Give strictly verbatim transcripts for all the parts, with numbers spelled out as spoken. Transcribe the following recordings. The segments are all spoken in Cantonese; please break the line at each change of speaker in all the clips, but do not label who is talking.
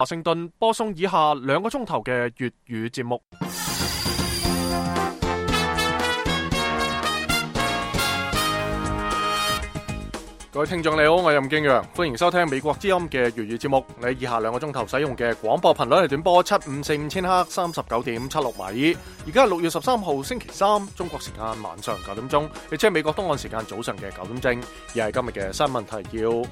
華盛頓播送以下兩個鐘頭嘅粵語節目。各位聽眾你好，我係任敬陽，歡迎收聽美國之音嘅粵語節目。你以下兩個鐘頭使用嘅廣播頻率係短波七五四五千赫三十九點七六米。而家係六月十三號星期三，中國時間晚上九點鐘，亦即係美國東岸時間早上嘅九點正。而係今日嘅新聞提要。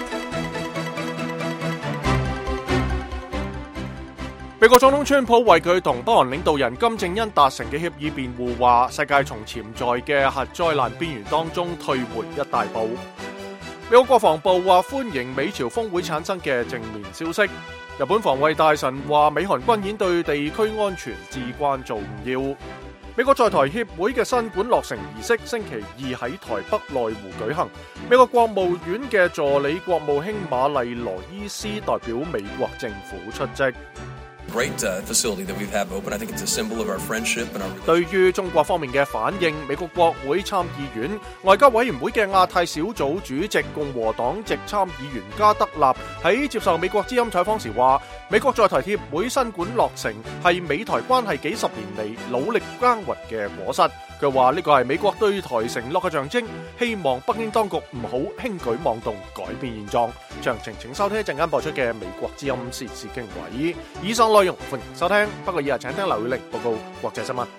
美國總統川普為佢同北韓領導人金正恩達成嘅協議辯護，話世界從潛在嘅核災難邊緣當中退回一大步。美國國防部話歡迎美朝峰會產生嘅正面消息。日本防衛大臣話美韓軍演對地區安全至關重要。美國在台協會嘅新館落成儀式星期二喺台北內湖舉行。美國國務院嘅助理國務卿瑪麗羅伊斯代表美國政府出席。
Great facility that we've had open. I think it's a symbol of our friendship and our.
對於中國方面嘅反應，美國國會參議院外交委員會嘅亞太小組主席共和黨籍參議員加德納喺接受美國之音採訪時話，美國在台協會新館落成係美台關係幾十年嚟努力耕耘嘅果實。佢話呢個係美國對台承諾嘅象徵，希望北京當局唔好輕舉妄動，改變現狀。詳情請收聽一陣間播出嘅美國之音時事經緯。以上內容歡迎收聽，不過以下請聽劉宇玲報告國際新聞。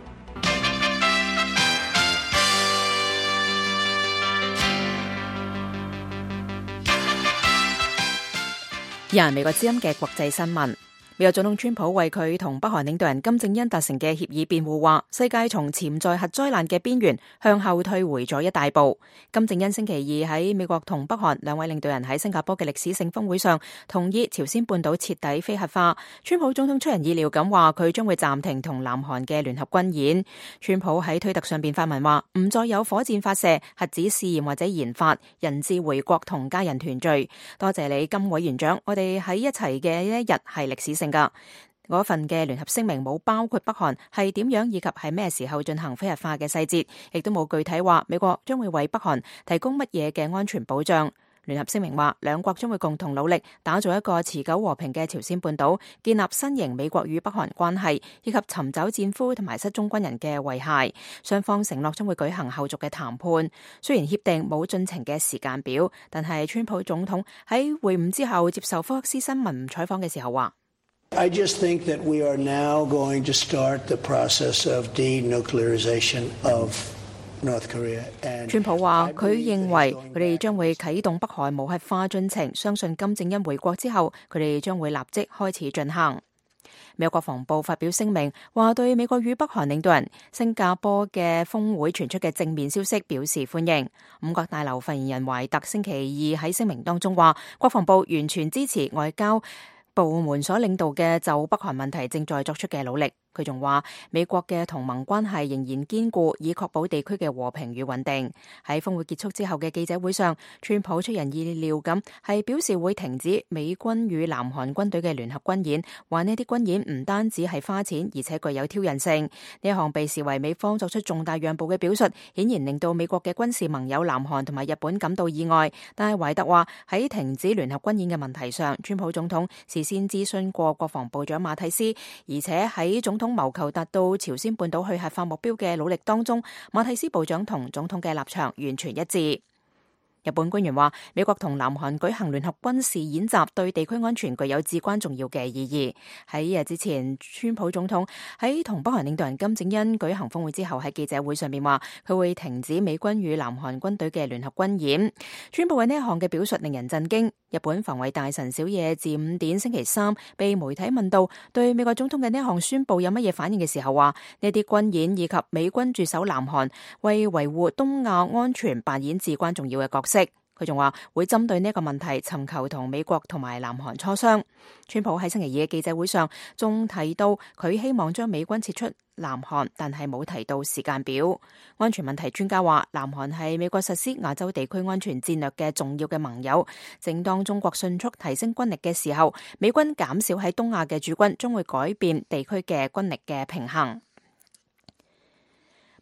以下美國之音嘅國際新聞。美國總統川普為佢同北韓領導人金正恩達成嘅協議辯護，話世界從潛在核災難嘅邊緣向後退回咗一大步。金正恩星期二喺美國同北韓兩位領導人喺新加坡嘅歷史性峰會上同意朝鮮半島徹底非核化。川普總統出人意料咁話佢將會暫停同南韓嘅聯合軍演。川普喺推特上邊發文話唔再有火箭發射、核子試驗或者研發，人質回國同家人團聚。多謝你金委員長，我哋喺一齊嘅一日係歷史性噶。嗰份嘅聯合聲明冇包括北韓係點樣以及係咩時候進行非核化嘅細節，亦都冇具體話美國將會為北韓提供乜嘢嘅安全保障。聯合聲明話兩國將會共同努力打造一個持久和平嘅朝鮮半島，建立新型美國與北韓關係，以及尋找戰俘同埋失蹤軍人嘅遺骸。雙方承諾將會舉行後續嘅談判。雖然協定冇進程嘅時間表，但係川普總統喺會晤之後接受福克斯新聞採訪嘅時候話
I just think that we are now going to start the process of denuclearization of North Korea.
川普話佢認為佢哋將會啟動北韓無核化進程，相信金正恩回國之後，佢哋將會立即開始進行。美國國防部發表聲明，話對美國與北韓領導人新加坡嘅峰會傳出嘅正面消息表示歡迎。五角大樓發言人懷特星期二喺聲明當中話，國防部完全支持外交部門所領導嘅就北韓問題正在作出嘅努力。佢仲話美國嘅同盟關係仍然堅固，以確保地區嘅和平與穩定。喺峰會結束之後嘅記者會上，川普出人意料咁係表示會停止美軍與南韓軍隊嘅聯合軍演，話呢啲軍演唔單止係花錢，而且具有挑釁性。呢一項被視為美方作出重大讓步嘅表述，顯然令到美國嘅軍事盟友南韓同埋日本感到意外。但係懷特話喺停止聯合軍演嘅問題上，川普總統事先諮詢過國防部長馬蒂斯，而且喺總統謀求達到朝鮮半島去核化目標嘅努力當中，馬蒂斯部長同總統嘅立場完全一致。日本官員話，美國同南韓舉行聯合軍事演習對地區安全具有至關重要嘅意義。喺日之前，川普總統喺同北韓領導人金正恩舉行峰會之後，喺記者會上面話佢會停止美軍與南韓軍隊嘅聯合軍演。川普嘅呢一項嘅表述令人震驚。日本防衛大臣小野寺五典星期三被媒體問到對美國總統嘅呢一項宣佈有乜嘢反應嘅時候，話呢啲軍演以及美軍駐守南韓為維護東亞安全扮演至關重要嘅角色。佢仲話會針對呢一個問題尋求同美國同埋南韓磋商。川普喺星期二嘅記者會上仲提到佢希望將美軍撤出南韓，但係冇提到時間表。安全問題專家話，南韓係美國實施亞洲地區安全戰略嘅重要嘅盟友。正當中國迅速提升軍力嘅時候，美軍減少喺東亞嘅駐軍將會改變地區嘅軍力嘅平衡。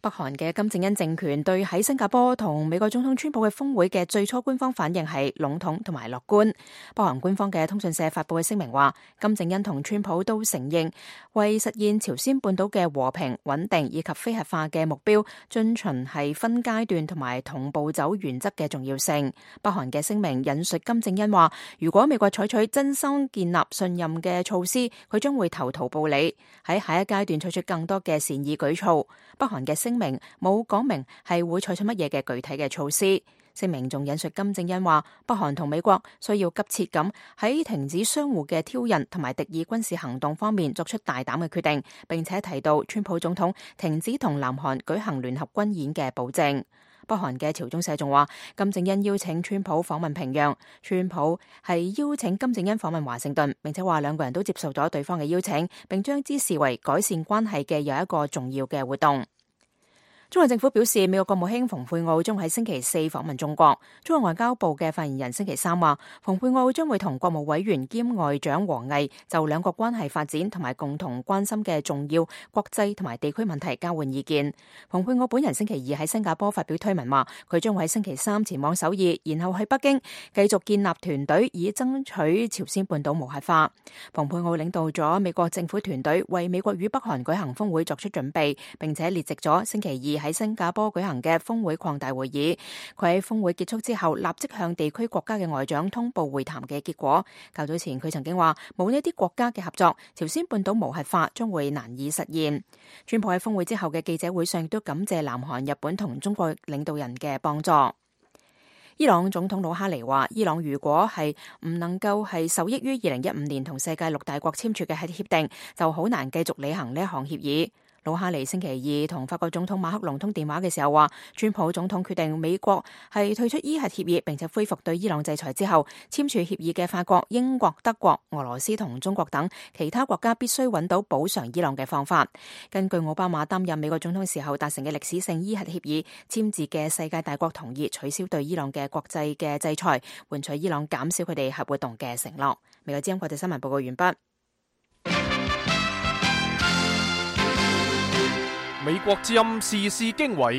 北韓嘅金正恩政權對喺新加坡同美國總統川普嘅峰會嘅最初官方反應係籠統同埋樂觀。北韓官方嘅通訊社發佈嘅聲明話，金正恩同川普都承認為實現朝鮮半島嘅和平、穩定以及非核化嘅目標，遵循係分階段同埋同步走原則嘅重要性。北韓嘅聲明引述金正恩話，如果美國採取真心建立信任嘅措施，佢將會投桃報李，喺下一階段採取更多嘅善意舉措。北韓嘅聲明冇講明係會採取乜嘢嘅具體嘅措施。聲明仲引述金正恩話，北韓同美國需要急切咁喺停止相互嘅挑釁同埋敵意軍事行動方面作出大膽嘅決定，並且提到川普總統停止同南韓舉行聯合軍演嘅保證。北韓嘅朝中社仲話，金正恩邀請川普訪問平壤，川普係邀請金正恩訪問華盛頓，並且話兩個人都接受咗對方嘅邀請，並將之視為改善關係嘅又一個重要嘅活動。中國政府表示，美國國務卿蓬佩奧將喺星期四訪問中國。中國外交部嘅發言人星期三話，蓬佩奧將會同國務委員兼外長王毅就兩國關係發展同埋共同關心嘅重要國際同埋地區問題交換意見。蓬佩奧本人星期二喺新加坡發表推文話，佢將會喺星期三前往首爾，然後去北京繼續建立團隊，以爭取朝鮮半島無核化。蓬佩奧領導咗美國政府團隊為美國與北韓舉行峰會作出準備，並且列席咗星期二喺新加坡舉行嘅峰會擴大會議。佢喺峰會結束之後立即向地區國家嘅外長通報會談嘅結果。較早前佢曾經話，冇呢啲國家嘅合作，朝鮮半島無核化將會難以實現。川普喺峰會之後嘅記者會上亦都感謝南韓、日本同中國領導人嘅幫助。伊朗總統魯哈尼話，伊朗如果係唔能夠係受益於二零一五年同世界六大國簽署嘅核協定，就好難繼續履行呢一項協議。魯哈尼星期二同法國總統馬克龍通電話嘅時候話，川普總統決定美國係退出伊核協議，並且恢復對伊朗制裁之後，簽署協議嘅法國、英國、德國、俄羅斯同中國等其他國家必須揾到補償伊朗嘅方法。根據奧巴馬擔任美國總統時候達成嘅歷史性伊核協議，簽字嘅世界大國同意取消對伊朗嘅國際嘅制裁，換取伊朗減少佢哋核活動嘅承諾。美國之音國際新聞報告完畢。
美國之音時事經緯，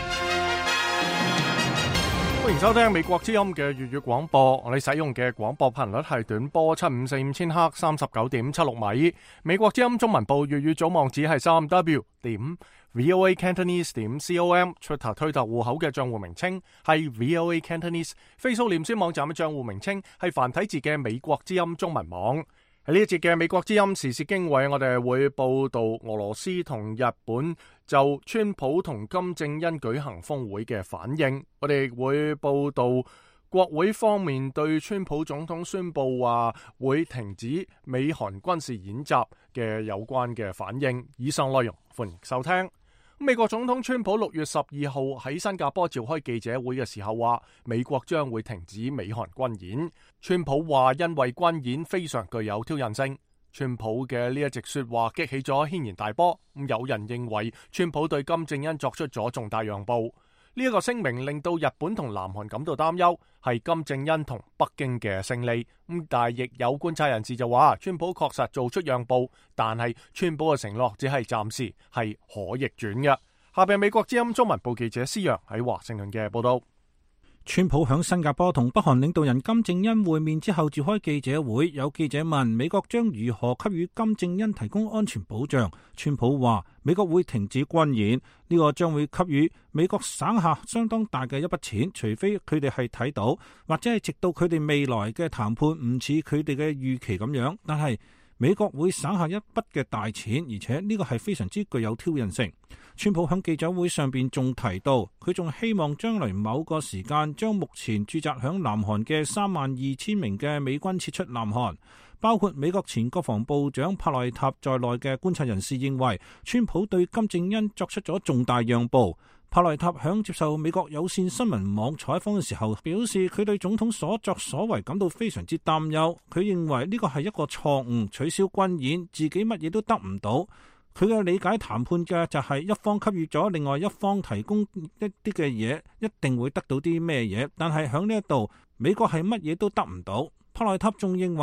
歡迎收聽美國之音嘅粵語廣播。我哋使用嘅廣播頻率係短波七五四五千赫，三十九點七六米。美國之音中文部粵語組網址係三 w 點 voa cantonese 點 com。Twitter 推特戶口嘅賬戶名稱係 voa cantonese。Facebook 臉書網站嘅賬戶名稱係繁體字嘅美國之音中文網。喺呢一節嘅美國之音時事經緯，我哋會報道俄羅斯同日本就川普同金正恩舉行峰會嘅反應。我哋會報道國會方面對川普總統宣布話會停止美韓軍事演習嘅有關嘅反應。以上內容歡迎收聽。美國總統川普六月十二號喺新加坡召開記者會嘅時候話，美國將會停止美韓軍演。川普話因為軍演非常具有挑釁性。川普嘅呢一席說話激起咗軒然大波。有人認為川普對金正恩作出咗重大讓步。呢一個聲明令到日本同南韓感到擔憂，係金正恩同北京嘅勝利。咁但係亦有觀察人士就話，川普確實做出讓步，但係川普嘅承諾只係暫時，係可逆轉嘅。下邊美國之音中文部記者施洋喺華盛頓嘅報道。
川普響新加坡同北韓領導人金正恩會面之後召開記者會，有記者問美國將如何給予金正恩提供安全保障。川普話美國會停止軍演，呢個將會給予美國省下相當大嘅一筆錢，除非佢哋係睇到或者係直到佢哋未來嘅談判唔似佢哋嘅預期咁樣，但係美國會省下一筆嘅大錢，而且呢個係非常之具有挑釁性。川普喺記者會上邊仲提到，佢仲希望將來某個時間將目前駐紮響南韓嘅三萬二千名嘅美軍撤出南韓。包括美國前國防部長帕內塔在內嘅觀察人士認為，川普對金正恩作出咗重大讓步。帕內塔響接受美國有線新聞網採訪嘅時候表示，佢對總統所作所為感到非常之擔憂。佢認為呢個係一個錯誤，取消軍演，自己乜嘢都得唔到。佢嘅理解談判嘅就係一方給予咗另外一方提供一啲嘅嘢，一定會得到啲咩嘢。但係響呢一度，美國係乜嘢都得唔到。帕內塔仲認為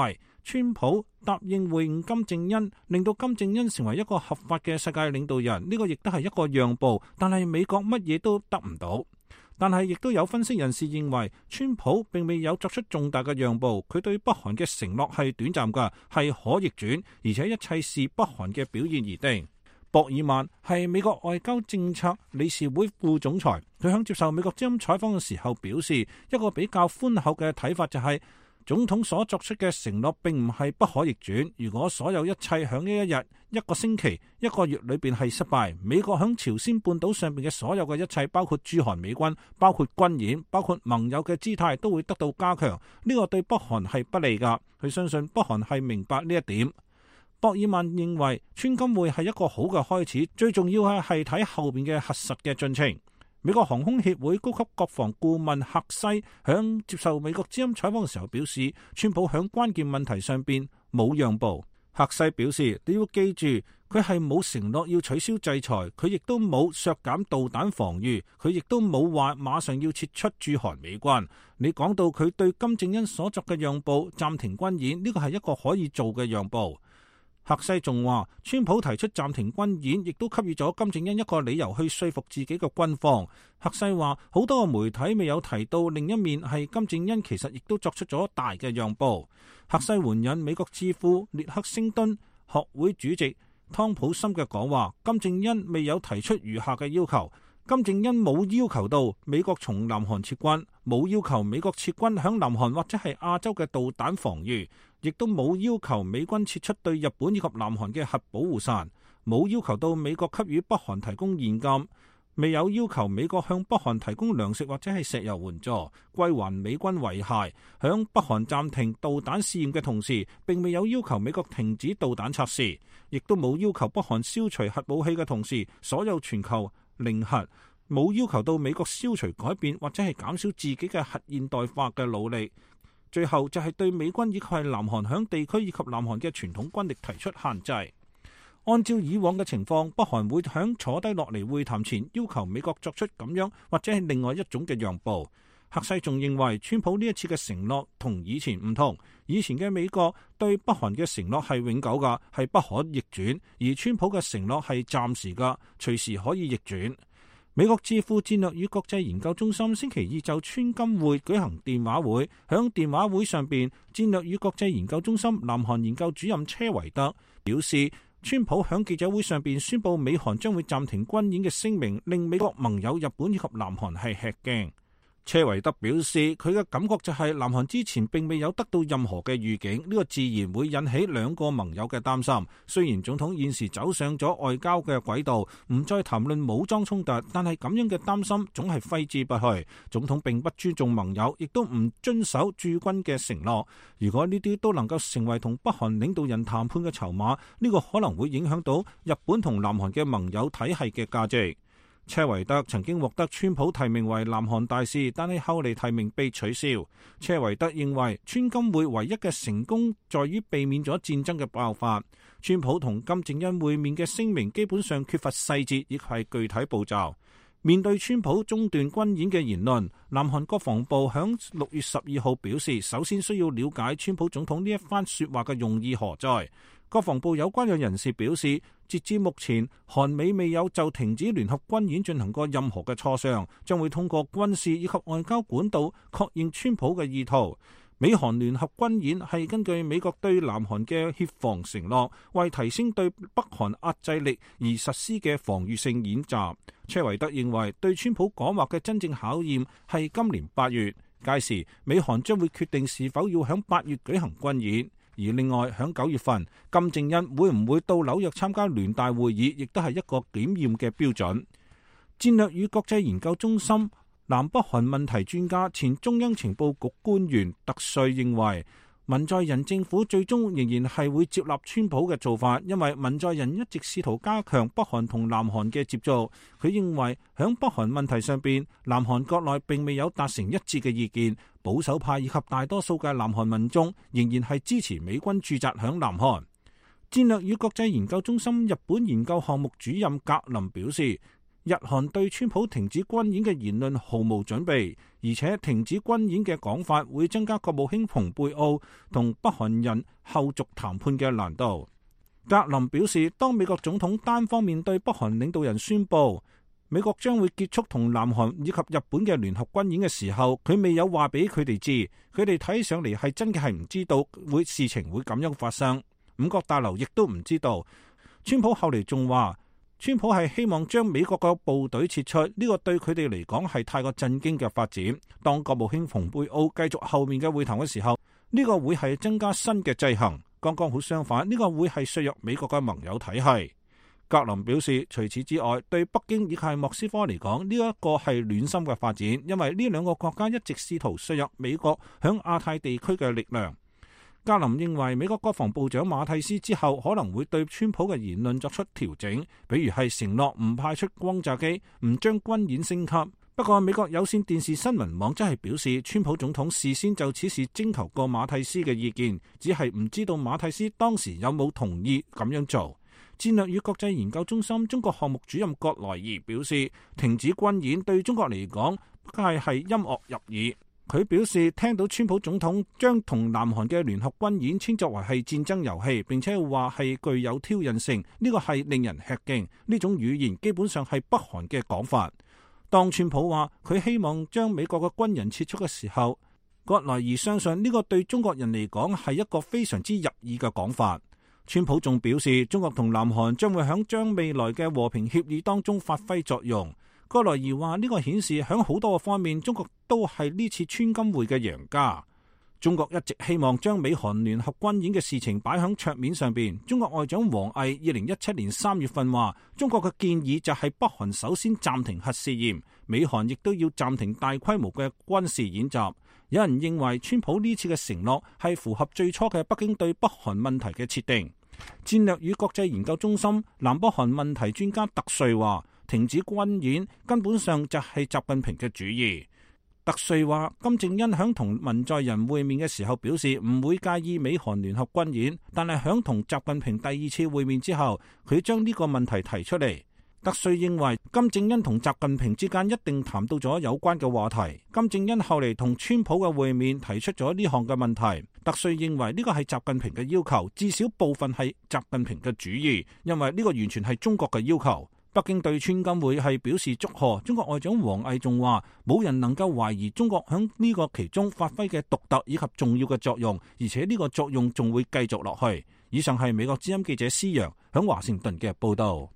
川普答應會晤金正恩，令到金正恩成為一個合法嘅世界領導人，呢個亦都係一個讓步，但係美國乜嘢都得唔到。但係亦都有分析人士認為，川普並未有作出重大嘅讓步，佢對北韓嘅承諾係短暫㗎，係可逆轉，而且一切視北韓嘅表現而定。博爾曼係美國外交政策理事會副總裁，佢響接受美國之音採訪嘅時候表示，一個比較寬厚嘅睇法就係、是，總統所作出嘅承諾並唔係不可逆轉。如果所有一切響呢一日、一個星期、一個月裏邊係失敗，美國響朝鮮半島上邊嘅所有嘅一切，包括駐韓美軍、包括軍演、包括盟友嘅姿態，都會得到加強。呢個對北韓係不利噶。佢相信北韓係明白呢一點。博爾曼認為川金會係一個好嘅開始，最重要係係睇後邊嘅核實嘅進程。美國航空協會高級國防顧問赫西響接受美國之音採訪嘅時候表示，川普響關鍵問題上邊冇讓步。赫西表示，你要記住，佢係冇承諾要取消制裁，佢亦都冇削減導彈防禦，佢亦都冇話馬上要撤出駐韓美軍。你講到佢對金正恩所作嘅讓步，暫停軍演，呢個係一個可以做嘅讓步。赫西仲話，川普提出暫停軍演，亦都給予咗金正恩一個理由去說服自己嘅軍方。赫西話，好多個媒體未有提到另一面係金正恩其實亦都作出咗大嘅讓步。赫西援引美國智庫列克星敦學會主席湯普森嘅講話，金正恩未有提出如下嘅要求。金正恩冇要求到美國從南韓撤軍，冇要求美國撤軍響南韓或者係亞洲嘅導彈防禦，亦都冇要求美軍撤出對日本以及南韓嘅核保護傘，冇要求到美國給予北韓提供現金，未有要求美國向北韓提供糧食或者係石油援助，歸還美軍遺骸，響北韓暫停導彈試驗嘅同時，並未有要求美國停止導彈測試，亦都冇要求北韓消除核武器嘅同時，所有全球零核，冇要求到美國消除改變或者係減少自己嘅核現代化嘅努力。最後就係對美軍以及係南韓響地區以及南韓嘅傳統軍力提出限制。按照以往嘅情況，北韓會響坐低落嚟會談前要求美國作出咁樣或者係另外一種嘅讓步。赫西仲認為川普呢一次嘅承諾同以前唔同，以前嘅美國對北韓嘅承諾係永久噶，係不可逆轉，而川普嘅承諾係暫時噶，隨時可以逆轉。美國智庫戰略與國際研究中心星期二就川金會舉行電話會，響電話會上邊，戰略與國際研究中心南韓研究主任車維德表示，川普響記者會上邊宣布美韓將會暫停軍演嘅聲明，令美國盟友日本以及南韓係吃驚。車維德表示，佢嘅感覺就係南韓之前並未有得到任何嘅預警，呢個自然會引起兩個盟友嘅擔心。雖然總統現時走上咗外交嘅軌道，唔再談論武裝衝突，但係咁樣嘅擔心總係揮之不去。總統並不尊重盟友，亦都唔遵守駐軍嘅承諾。如果呢啲都能夠成為同北韓領導人談判嘅籌碼，呢個可能會影響到日本同南韓嘅盟友體系嘅價值。車維德曾經獲得川普提名為南韓大使，但係後嚟提名被取消。車維德認為川金會唯一嘅成功在於避免咗戰爭嘅爆發。川普同金正恩會面嘅聲明基本上缺乏細節，亦係具體步驟。面對川普中斷軍演嘅言論，南韓國防部響六月十二號表示，首先需要了解川普總統呢一番說話嘅用意何在。國防部有關嘅人士表示，截至目前，韓美未有就停止聯合軍演進行過任何嘅磋商，將會通過軍事以及外交管道確認川普嘅意圖。美韓聯合軍演係根據美國對南韓嘅協防承諾，為提升對北韓壓制力而實施嘅防禦性演習。車維德認為，對川普講話嘅真正考驗係今年八月，屆時美韓將會決定是否要響八月舉行軍演。而另外響九月份，金正恩會唔會到紐約參加聯大會議，亦都係一個檢驗嘅標準。戰略與國際研究中心南北韓問題專家、前中央情報局官員特瑞認為，文在寅政府最終仍然係會接納川普嘅做法，因為文在寅一直試圖加強北韓同南韓嘅接觸。佢認為響北韓問題上邊，南韓國內並未有達成一致嘅意見。保守派以及大多數嘅南韓民眾仍然係支持美軍駐紮響南韓。戰略與國際研究中心日本研究項目主任格林表示， 日韓對川普停止軍演嘅言論毫無準備，而且停止軍演嘅講法會增加國務卿蓬佩奧同北韓人後續談判嘅難度。格林表示，當美國總統單方面對北韓領導人宣布美國將會結束同南韓以及日本嘅聯合軍演嘅時候，佢未有話俾佢哋知，佢哋睇上嚟係真嘅係唔知道會事情會咁樣發生。五角大樓亦都唔知道。川普後嚟仲話，川普係希望將美國嘅部隊撤出，呢個對佢哋嚟講係太過震驚嘅發展。當國務卿蓬佩奧繼續後面嘅會談嘅時候，呢個會係增加新嘅制衡。剛剛好相反，呢個會係削弱美國嘅盟友體系。格林表示，除此之外，對北京以及莫斯科嚟講，呢一個係暖心嘅發展，因為呢兩個國家一直試圖削弱美國響亞太地區嘅力量。格林認為美國國防部長馬蒂斯之後可能會對川普嘅言論作出調整，比如係承諾唔派出轟炸機，唔將軍演升級。不過美國有線電視新聞網則係表示，川普總統事先就此事徵求過馬蒂斯嘅意見，只係唔知道馬蒂斯當時有冇同意咁樣做。戰略與國際研究中心中國項目主任葛萊儀表示，停止軍演對中國嚟講，梗係係音樂入耳。佢表示，聽到川普總統將同南韓嘅聯合軍演稱作為係戰爭遊戲，並且話係具有挑釁性，呢個係令人吃驚。呢種語言基本上係北韓嘅講法。當川普話佢希望將美國嘅軍人撤出嘅時候，葛萊儀相信呢個對中國人嚟講係一個非常之入耳嘅講法。川普仲表示，中國同南韓將會響將未來嘅和平協議當中發揮作用。葛萊儀話呢個顯示響好多個方面，中國都係呢次川金會嘅贏家。中國一直希望將美韓聯合軍演嘅事情擺響桌面上邊。中國外長王毅二零一七年三月份話，中國嘅建議就係北韓首先暫停核試驗，美韓亦都要暫停大規模嘅軍事演習。有人認為川普呢次嘅承諾係符合最初嘅北京對北韓問題嘅設定。戰略與國際研究中心南北韓問題專家特瑞話，停止軍演根本上就係習近平嘅主意。特瑞話，金正恩響同文在寅會面嘅時候表示唔會介意美韓聯合軍演，但係響同習近平第二次會面之後，佢將呢個問題提出嚟。特瑞認為金正恩同習近平之間一定談到咗有關嘅話題。金正恩後嚟同川普嘅會面提出咗呢項嘅問題。特瑞認為呢個係習近平嘅要求，至少部分係習近平嘅主意，因為呢個完全係中國嘅要求。北京對川金會係表示祝賀。中國外長王毅仲話，冇人能夠懷疑中國響呢個其中發揮嘅獨特以及重要嘅作用，而且呢個作用仲會繼續落去。以上係美國之音記者施洋響華盛頓嘅報道。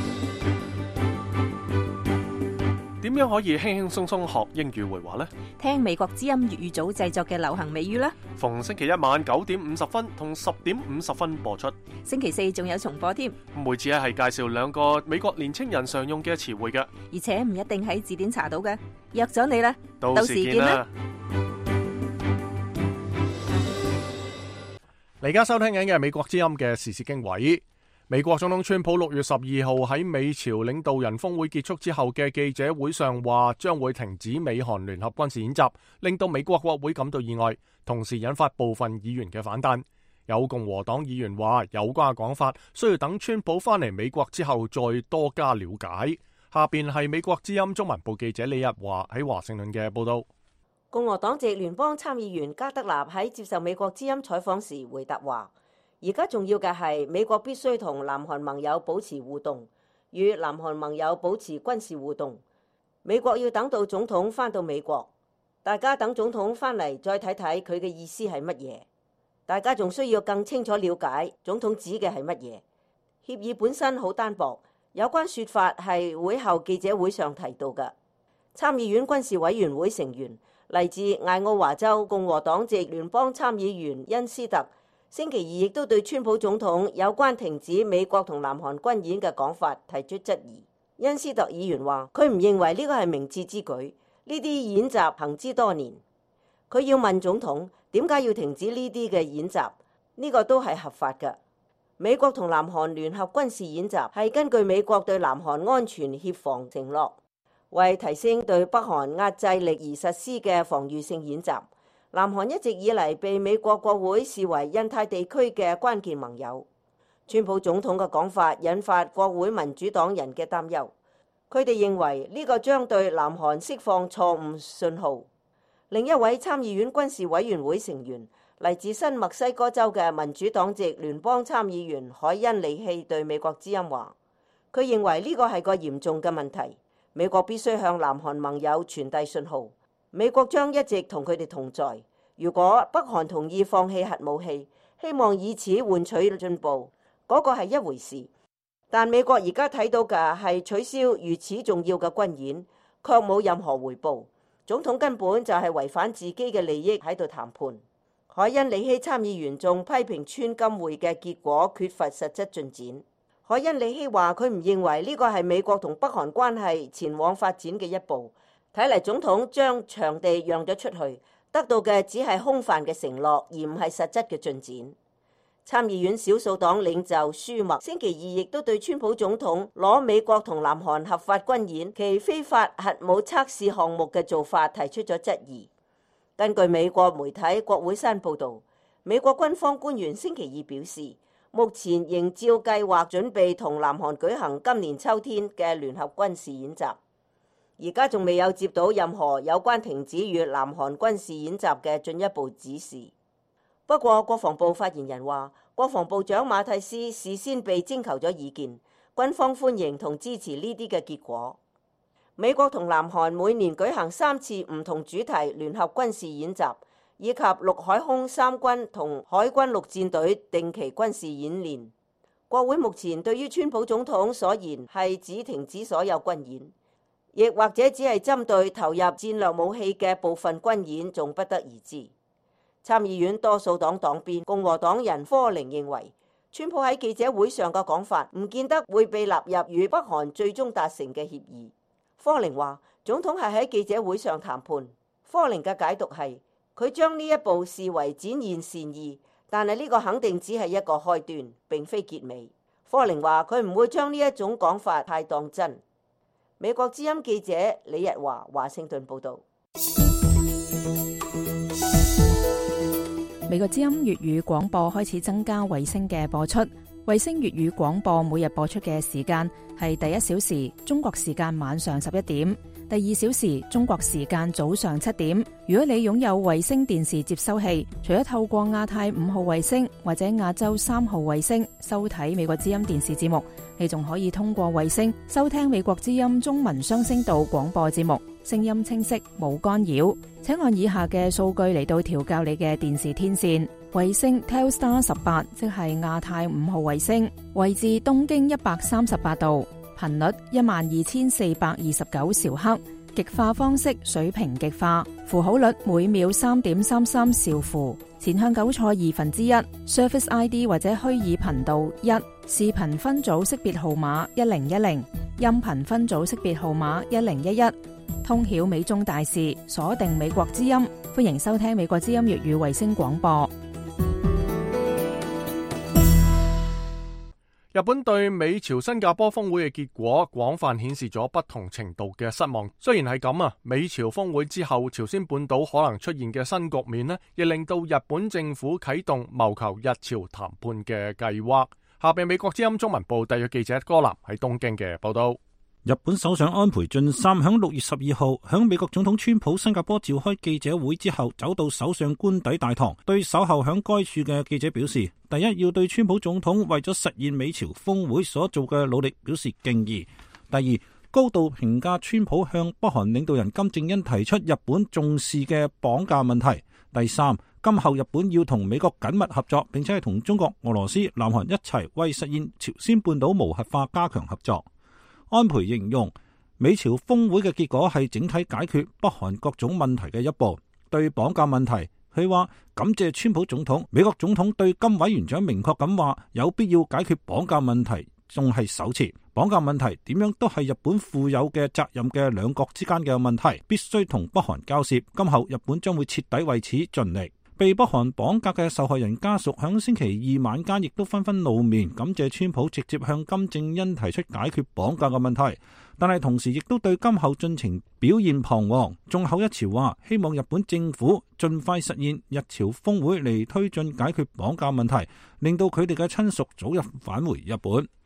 點樣可以輕輕鬆鬆學英語會話呢？
聽美國之音粵語組製作嘅流行美語啦。
逢星期一晚九點五十分同十點五十分播出。
星期四仲有重播添。
每次咧係介紹兩個美國年青人常用嘅詞彙嘅，
而且唔一定喺字典查到嘅。約咗你啦，
到時見啦。你而家收聽緊嘅係美國之音嘅時事經緯。美國總統川普六月十二號喺美朝領導人峰會結束之後嘅記者會上話，將會停止美韓聯合軍事演習，令到美國國會感到意外，同時引發部分議員嘅反彈。有共和黨議員話，有關嘅講法需要等川普翻嚟美國之後再多加了解。下邊係美國之音中文部記者李日華喺華盛頓嘅報道。
共和黨籍聯邦參議員加德納喺接受美國之音採訪時回答話，而家重要嘅係美國必須同南韓盟友保持互動，與南韓盟友保持軍事互動。美國要等到總統翻到美國，大家等總統翻嚟再睇睇佢嘅意思係乜嘢。大家仲需要更清楚了解總統指嘅係乜嘢。協議本身好單薄，有關說法係會後記者會上提到嘅。參議院軍事委員會成員嚟自艾奧華州共和黨籍聯邦參議員恩斯特星期二亦都對川普總統有關停止美國同南韓軍演嘅講法提出質疑。恩斯特議員話，佢唔認為呢個係明智之舉，呢啲演習行之多年。佢要問總統點解要停止呢啲嘅演習，呢個都係合法嘅。美國同南韓聯合軍事演習係根據美國對南韓安全協防承諾，為提升對北韓壓制力而實施嘅防禦性演習。南韓一直以嚟被美國國會視為印太地區嘅關鍵盟友。川普總統嘅講法引發國會民主黨人嘅擔憂。 佢哋認為呢個將對南韓釋放錯誤信號。另一位參議院軍事委員會成員，嚟自新墨西哥州嘅民主黨籍聯邦參議員海恩里希對美國之音話，佢認為呢個係個嚴重嘅問題，美國必須向南韓盟友傳遞信號，美國將一直同佢哋同在。如果北韓同意放棄核武器，希望以此換取進步，嗰個係一回事。但美國而家睇到嘅係取消如此重要嘅軍演，卻冇任何回報。總統根本就係違反自己嘅利益喺度談判。海恩里希參議員仲批評川金會嘅結果缺乏實質進展。海恩里希話佢唔認為呢個係美國同北韓關係前往發展嘅一步。睇嚟總統將場地讓咗出去，得到嘅只係空泛嘅承諾，而唔係實質嘅進展。參議院少數黨領袖舒默星期二亦都對川普總統攞美國同南韓合法軍演其非法核武測試項目嘅做法提出咗質疑。根據美國媒體國會山報導，美國軍方官員星期二表示，目前仍照計劃準備同南韓舉行今年秋天嘅聯合軍事演習。而家仲未有接到任何有關停止與南韓軍事演習嘅進一步指示。不過，國防部發言人話，國防部長馬蒂斯事先被徵求咗意見，軍方歡迎同支持呢啲嘅結果。美國同南韓每年舉行三次唔同主題聯合軍事演習，以及陸海空三軍同海軍陸戰隊定期軍事演練。國會目前對於川普總統所言係指停止所有軍演，亦或者只係針對投入戰略武器嘅部分軍演，仲不得而知。參議院多數黨黨鞭共和黨人科寧認為，川普喺記者會上嘅講法唔見得會被納入與北韓最終達成嘅協議。科寧話，總統係喺記者會上談判。科寧嘅解讀係，佢將呢一步視為展現善意，但係呢個肯定只係一個開端，並非結尾。科寧話佢唔會將呢一種講法太當真。美國之音記者李日華華盛頓報導。
美國之音粵語廣播開始增加衛星嘅播出，衛星粵語廣播每日播出嘅時間係第一小時中國時間晚上十一點，第二小時中國時間早上七點。如果你擁有衛星電視接收器，除咗透過亞太五號衛星或者亞洲三號衛星收睇美國之音電視節目，你仲可以通過衛星收聽美國之音中文雙聲道廣播節目，聲音清晰冇干擾。請按以下嘅數據嚟到調校你嘅電視天線。衛星 Telstar 十八，即係亞太五號衛星，位置東經一百三十八度，頻率一萬二千四百二十九兆赫，極化方式水平極化，符號率每秒三點三三兆符，前向糾錯二分之一 ，Service I D 或者虛擬頻道一，視頻分組識別號碼一零一零，音頻分組識別號碼一零一一。通曉美中大事，鎖定美國之音，歡迎收聽美國之音粵語衛星廣播。
日本對美朝新加坡峰會嘅結果廣泛顯示咗不同程度嘅失望。雖然係咁啊，美朝峰會之後，朝鮮半島可能出現嘅新局面呢，亦令到日本政府啟動謀求日朝談判嘅計劃。下邊美國之音中文部特約記者柯南喺東京嘅報道。
日本首相安倍晉三響六月十二號響美國總統川普新加坡召開記者會之後，走到首相官邸大堂，對守候響該處嘅記者表示：第一，要對川普總統為咗實現美朝峰會所做嘅努力表示敬意；第二，高度評價川普向北韓領導人金正恩提出日本重視嘅綁架問題；第三，今後日本要同美國緊密合作，並且係同中國、俄羅斯、南韓一齊為實現朝鮮半島無核化加強合作。安倍形容美朝峰會嘅結果係整體解決北韓各種問題嘅一步。對綁架問題，佢話感謝川普總統、美國總統對金委員長明確咁話有必要解決綁架問題，仲係首次。綁架問題點樣都係日本負有嘅責任嘅兩國之間嘅問題，必須同北韓交涉。今後日本將會徹底為此盡力。被北韓綁架嘅受害人家屬響星期二晚間亦都紛紛露面，感謝川普直接向金正恩提出解決綁架嘅問題，但係同時亦都對今後進程表現彷徨。眾口一詞話希望日本政府盡快實現日朝峰會嚟推進解決綁架問題，令到佢哋嘅親屬早日返回日本。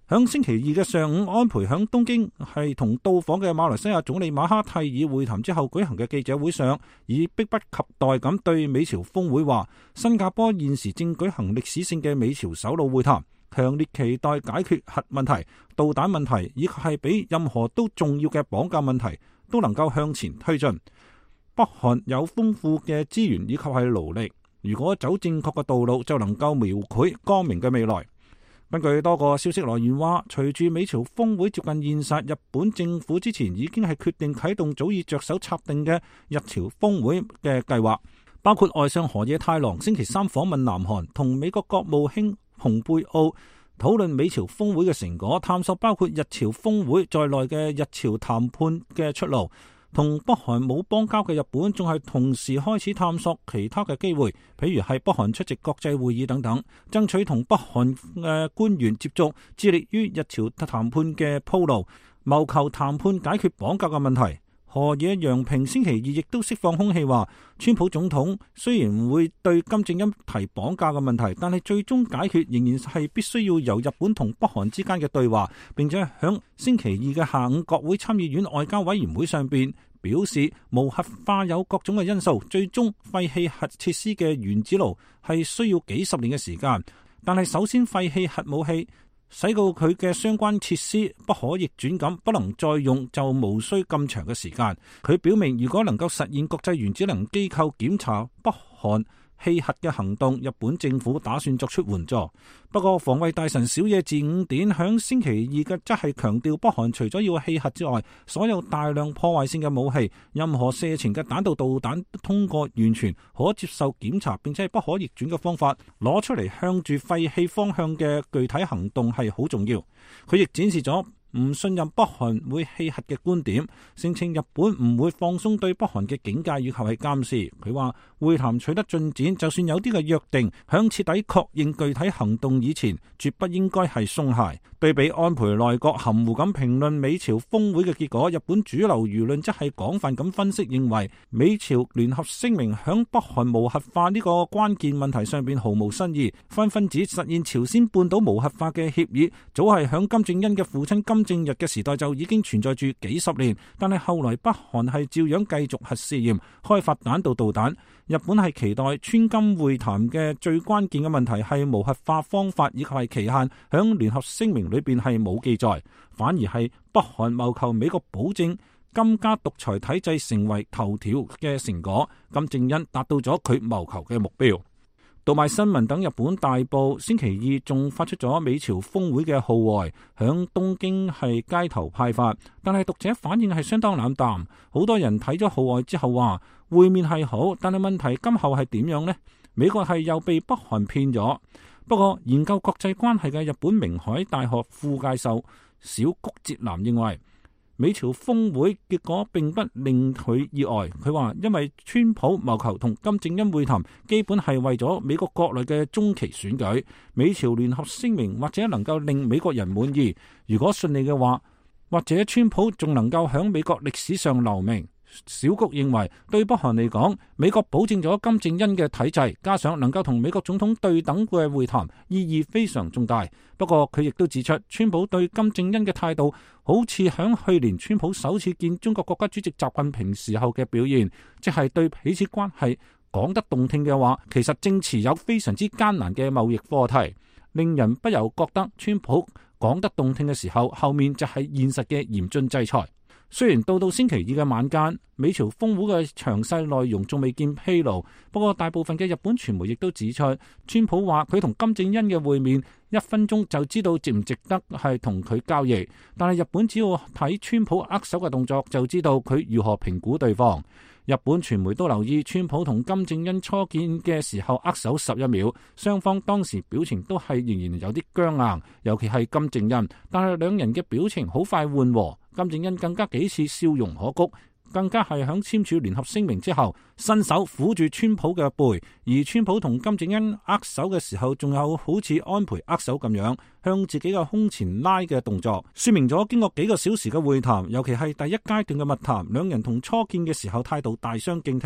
響星期二嘅上午，安倍響東京係同到訪嘅馬來西亞總理馬哈蒂爾會談之後舉行嘅記者會上，以迫不及待咁對美朝峰會話，新加坡現時正舉行歷史性嘅美朝首腦會談，強烈期待解決核問題、導彈問題，以及係比任何都重要嘅綁架問題都能夠向前推進。北韓有豐富嘅資源以及係勞力，如果走正確嘅道路，就能夠描繪光明嘅未來。根據多個消息來源話，隨住美朝峰會接近現實，日本政府之前已經係決定啟動早已着手策定嘅日朝峰會嘅計劃，包括外相河野太郎星期三訪問南韓，同美國國務卿蓬佩奧討論美朝峰會嘅成果，探索包括日朝峰會在內嘅日朝談判嘅出路。同北韓冇邦交嘅日本仲係同時開始探索其他嘅機會，譬如係北韓出席國際會議等等，爭取同北韓嘅官員接觸，致力於日朝談判嘅鋪路，謀求談判解決綁架嘅問題。河野洋平星期二亦都釋放空氣話，川普總統雖然會對金正恩提綁架嘅問題，但係最終解決仍然係必須要由日本同北韓之間嘅對話，並且響星期二嘅下午國會參議院外交委員會上邊表示，無核化有各種嘅因素，最終廢棄核設施嘅原子爐係需要幾十年嘅時間，但係首先廢棄核武器，使到佢嘅相關設施不可逆轉咁不能再用，就無需咁長嘅時間。佢表明，如果能夠實現國際原子能機構檢查北韓棄核嘅行動，日本政府打算作出援助。不過防衛大臣小野寺五典響星期二嘅則係強調，北韓除咗要棄核之外，所有大量破壞性嘅武器，任何射程嘅彈道導彈通過完全可接受檢查並且係不可逆轉嘅方法攞出嚟向住廢棄方向嘅具體行動係好重要。佢亦展示咗唔信任北韓會棄核嘅觀點，聲稱日本唔會放鬆對北韓嘅警戒以及係監視。佢話會談取得進展，就算有啲嘅約定，響徹底確認具體行動以前，絕不應該係鬆懈。對比安倍內閣含糊咁評論美朝峰會嘅結果，日本主流輿論則係廣泛咁分析，認為美朝聯合聲明響北韓無核化呢個關鍵問題上邊毫無新意，紛紛指實現朝鮮半島無核化嘅協議早係響金正恩嘅父親金正日嘅時代就已經存在住幾十年，但係後來北韓係照樣繼續核試驗，開發彈道導彈。日本係期待川金會談嘅最關鍵嘅問題係無核化方法以及係期限，響聯合聲明裏邊係冇記載，反而係北韓謀求美國保證金家獨裁體制成為頭條嘅成果，金正恩達到咗佢謀求嘅目標。讀賣新聞等日本大報星期二仲發出咗美朝峰會嘅號外，響東京係街頭派發，但係讀者反應係相當冷淡。好多人睇咗號外之後話會面係好，但係問題今後係點樣呢？美國係又被北韓騙咗。不過研究國際關係嘅日本明海大學副教授小谷哲男認為，美朝峰會結果並不令佢意外。佢話因為川普謀求同金正恩會談，基本係為咗美國國內嘅中期選舉。美朝聯合聲明或者能夠令美國人滿意，如果順利嘅話，或者川普仲能夠響美國歷史上留名。小谷認為，對北韓嚟講，美國保證咗金正恩嘅體制，加上能夠同美國總統對等嘅會談，意義非常重大。不過佢亦都指出，川普對金正恩嘅態度，好似響去年川普首次見中國國家主席習近平時候嘅表現，即係對彼此關係講得動聽嘅話，其實正持有非常之艱難嘅貿易課題，令人不由覺得川普講得動聽嘅時候，後面就係現實嘅嚴峻制裁。雖然到到星期二嘅晚間，美朝峰會嘅詳細內容仲未見披露，不過大部分嘅日本傳媒亦都指出，川普話佢同金正恩嘅會面一分鐘就知道值唔值得係同佢交易，但係日本只要睇川普握手嘅動作就知道佢如何評估對方。日本傳媒都留意川普同金正恩初見嘅時候握手十一秒，雙方當時表情都係仍然有啲僵硬，尤其係金正恩，但係兩人嘅表情好快緩和，金正恩更加幾次笑容可掬，更加係響簽署聯合聲明之後，伸手撫住川普嘅背，而川普同金正恩握手嘅時候，仲有好似安倍握手咁樣向自己嘅胸前拉嘅動作，說明咗經過幾個小時嘅會談，尤其係第一階段嘅密談，兩人同初見嘅時候態度大相徑庭。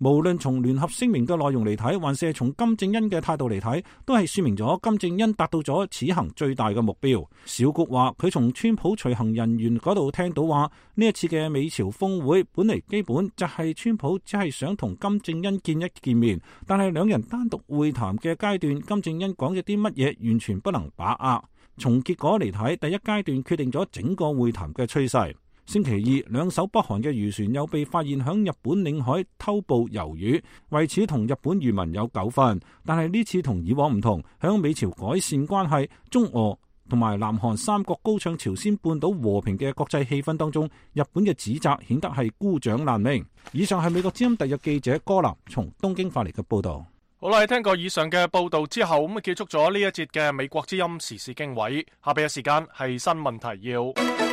無論從聯合聲明嘅內容嚟睇，還是係從金正恩嘅態度嚟睇，都係說明咗金正恩達到咗此行最大嘅目標。小谷話佢從川普隨行人員嗰度聽到話，呢一次嘅美朝峰會本嚟基本就係川普只係想同金正恩見一見面，但係兩人單獨會談嘅階段，金正恩講咗啲乜嘢完全不能把握。從結果嚟睇，第一階段決定咗整個會談嘅趨勢。星期二，兩艘北韓嘅漁船又被發現響日本領海偷捕魷魚，為此同日本漁民有糾紛。但係呢次同以往唔同，響美朝改善關係、中俄同埋南韓三國高唱朝鮮半島和平嘅國際氣氛當中，日本嘅指責顯得係孤掌難鳴。以上係美國之音特約記者柯南從東京發嚟嘅報道。
好啦，聽過以上嘅報道之後，咁啊結束咗呢一節嘅美國之音時事經緯。下邊嘅時間係新聞提要。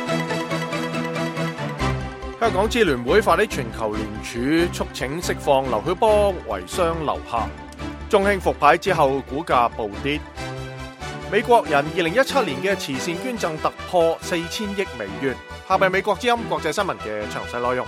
香港支聯會發起全球聯署，促請釋放劉曉波遺孀劉霞。中興復牌之後，股價暴跌。美國人二零一七年嘅慈善捐贈突破四千億美元。下邊美國之音國際新聞嘅詳細內容。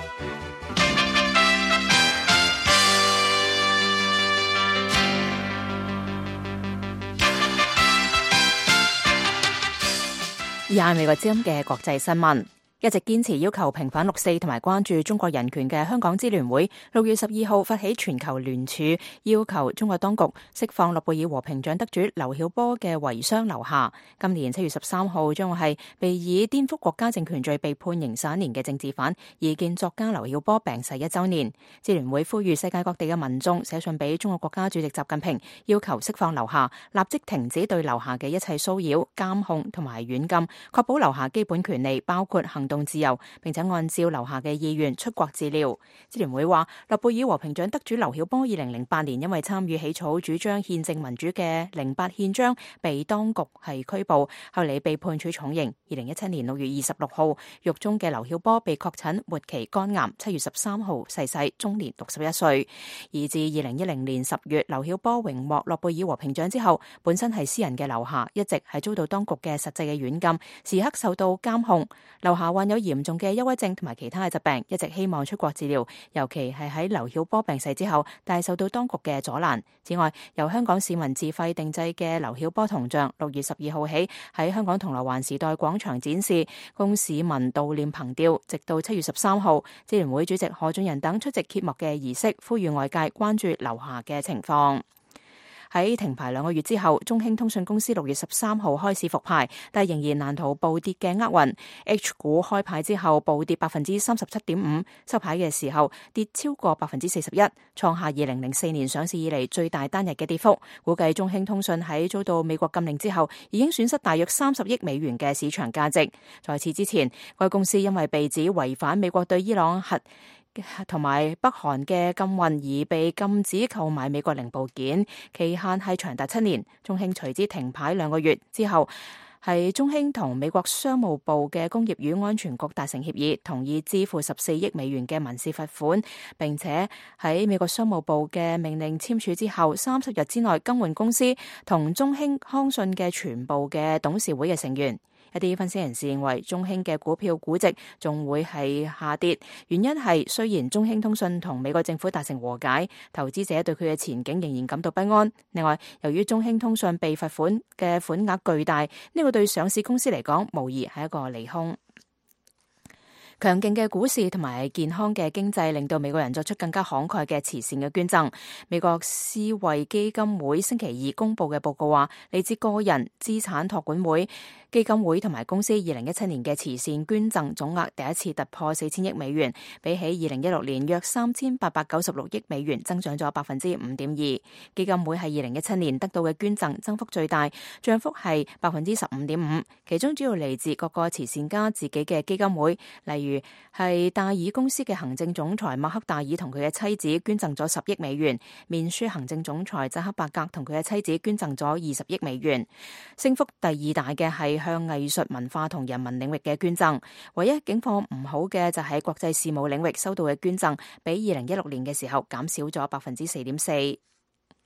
以下美國之音嘅國際新聞。一直堅持要求平反六四同埋關注中國人權嘅香港支聯會，六月十二號發起全球聯署，要求中國當局釋放諾貝爾和平獎得主劉曉波嘅遺孀劉霞。今年七月十三號將會係被以顛覆國家政權罪被判刑十一年嘅政治犯、異見作家劉曉波病逝一週年。支聯會呼籲世界各地嘅民眾寫信俾中國國家主席習近平，要求釋放劉霞，立即停止對劉霞嘅一切騷擾、監控同埋軟禁，確保劉霞基本權利，包括行動自由，並且按照劉霞嘅意願出國治療。支聯會話，諾貝爾和平獎得主劉曉波二零零八年因為參與起草主張憲政民主嘅零八憲章，被當局係拘捕，後嚟被判處重刑。二零一七年六月二十六號，獄中嘅劉曉波被確診末期肝癌，七月十三號逝世，終年六十一歲。而自二零一零年十月，劉曉波榮獲諾貝爾和平獎之後，本身係詩人嘅劉霞一直係遭到當局嘅實際嘅軟禁，時刻受到監控。劉霞患有嚴重嘅憂鬱症同埋其他嘅疾病，一直希望出國治療，尤其係喺劉曉波病逝之後，但係受到當局嘅阻攔。此外，由香港市民自費定製嘅劉曉波銅像，六月十二號起喺香港銅鑼灣時代廣場展示，供市民悼念憑吊，直到七月十三號。支聯會主席何俊仁等出席揭幕嘅儀式，呼籲外界關注劉霞嘅情況。喺停牌兩個月之後，中興通訊公司六月十三號開始復牌，但仍然難逃暴跌嘅厄運。H 股開牌之後暴跌百分之三十七點五，收牌嘅時候跌超過百分之四十一，創下二零零四年上市以嚟最大單日嘅跌幅。估計中興通訊喺遭到美國禁令之後，已經損失大約三十億美元嘅市場價值。在此之前，該公司因為被指違反美國對伊朗核同埋北韓嘅禁運而被禁止購買美國零部件，期限係長達七年。中興隨之停牌兩個月之後，係中興同美國商務部嘅工業與安全局達成協議，同意支付十四億美元嘅民事罰款，並且喺美國商務部嘅命令簽署之後，三十日之內更換公司同中興康信嘅全部嘅董事會嘅成員。一啲分析人士認為，中興嘅股票估值仲會係下跌，原因係雖然中興通訊同美國政府達成和解，投資者對佢嘅前景仍然感到不安。另外，由於中興通訊被罰款嘅款額巨大，呢個對上市公司嚟講，無疑係一個利空。強勁嘅股市同埋健康嘅經濟令到美國人作出更加慷慨嘅慈善嘅捐贈。美國思惠基金會星期二公布嘅報告話，嚟自個人資產託管會、基金會同埋公司二零一七年嘅慈善捐贈總額第一次突破四千億美元，比起二零一六年約三千八百九十六億美元，增長咗百分之五點二。基金會係二零一七年得到嘅捐贈增幅最大，漲幅係百分之十五點五，其中主要嚟自各個慈善家自己嘅基金會，例如係戴爾公司嘅行政總裁馬克戴爾同佢嘅妻子捐贈咗十億美元，面書行政總裁扎克伯格同佢嘅妻子捐贈咗二十億美元。升幅第二大嘅係向藝術文化同人文領域嘅捐贈，唯一境況唔好嘅就係國際事務領域收到嘅捐贈，比二零一六年嘅時候減少咗百分之四點四。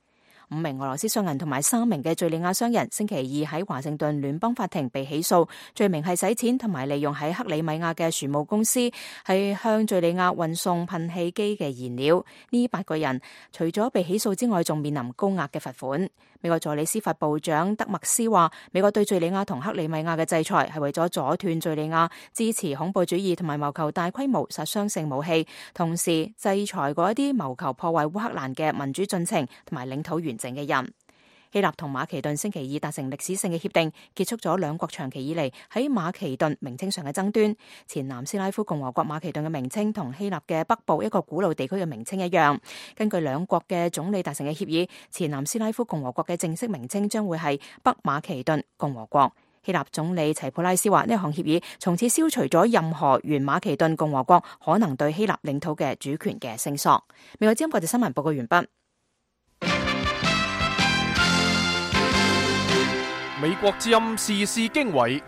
五名俄羅斯商人同埋三名嘅敘利亞商人星期二喺華盛頓聯邦法庭被起訴，罪名係洗錢同埋利用喺克里米亞嘅船務公司係向敘利亞運送噴氣機嘅燃料。呢八個人除咗被起訴之外，仲面臨高額嘅罰款。美國助理司法部長德默斯話，美國對敘利亞同克里米亞嘅制裁係為咗阻斷敘利亞支持恐怖主義同埋謀求大規模殺傷性武器，同時制裁嗰一啲謀求破壞烏克蘭嘅民主進程同埋領土完整嘅人。希臘同馬其頓星期二達成歷史性嘅協定，結束咗兩國長期以嚟喺馬其頓名稱上嘅爭端。前南斯拉夫共和國馬其頓嘅名稱同希臘嘅北部一個古老地區嘅名稱一樣。根據兩國嘅總理達成嘅協議，前南斯拉夫共和國嘅正式名稱將會係北馬其頓共和國。希臘總理齊普拉斯話，呢項協議從此消除咗任何原馬其頓共和國可能對希臘領土嘅主權嘅聲索。美國之音國際新聞報告完畢。
美國之音時事經緯。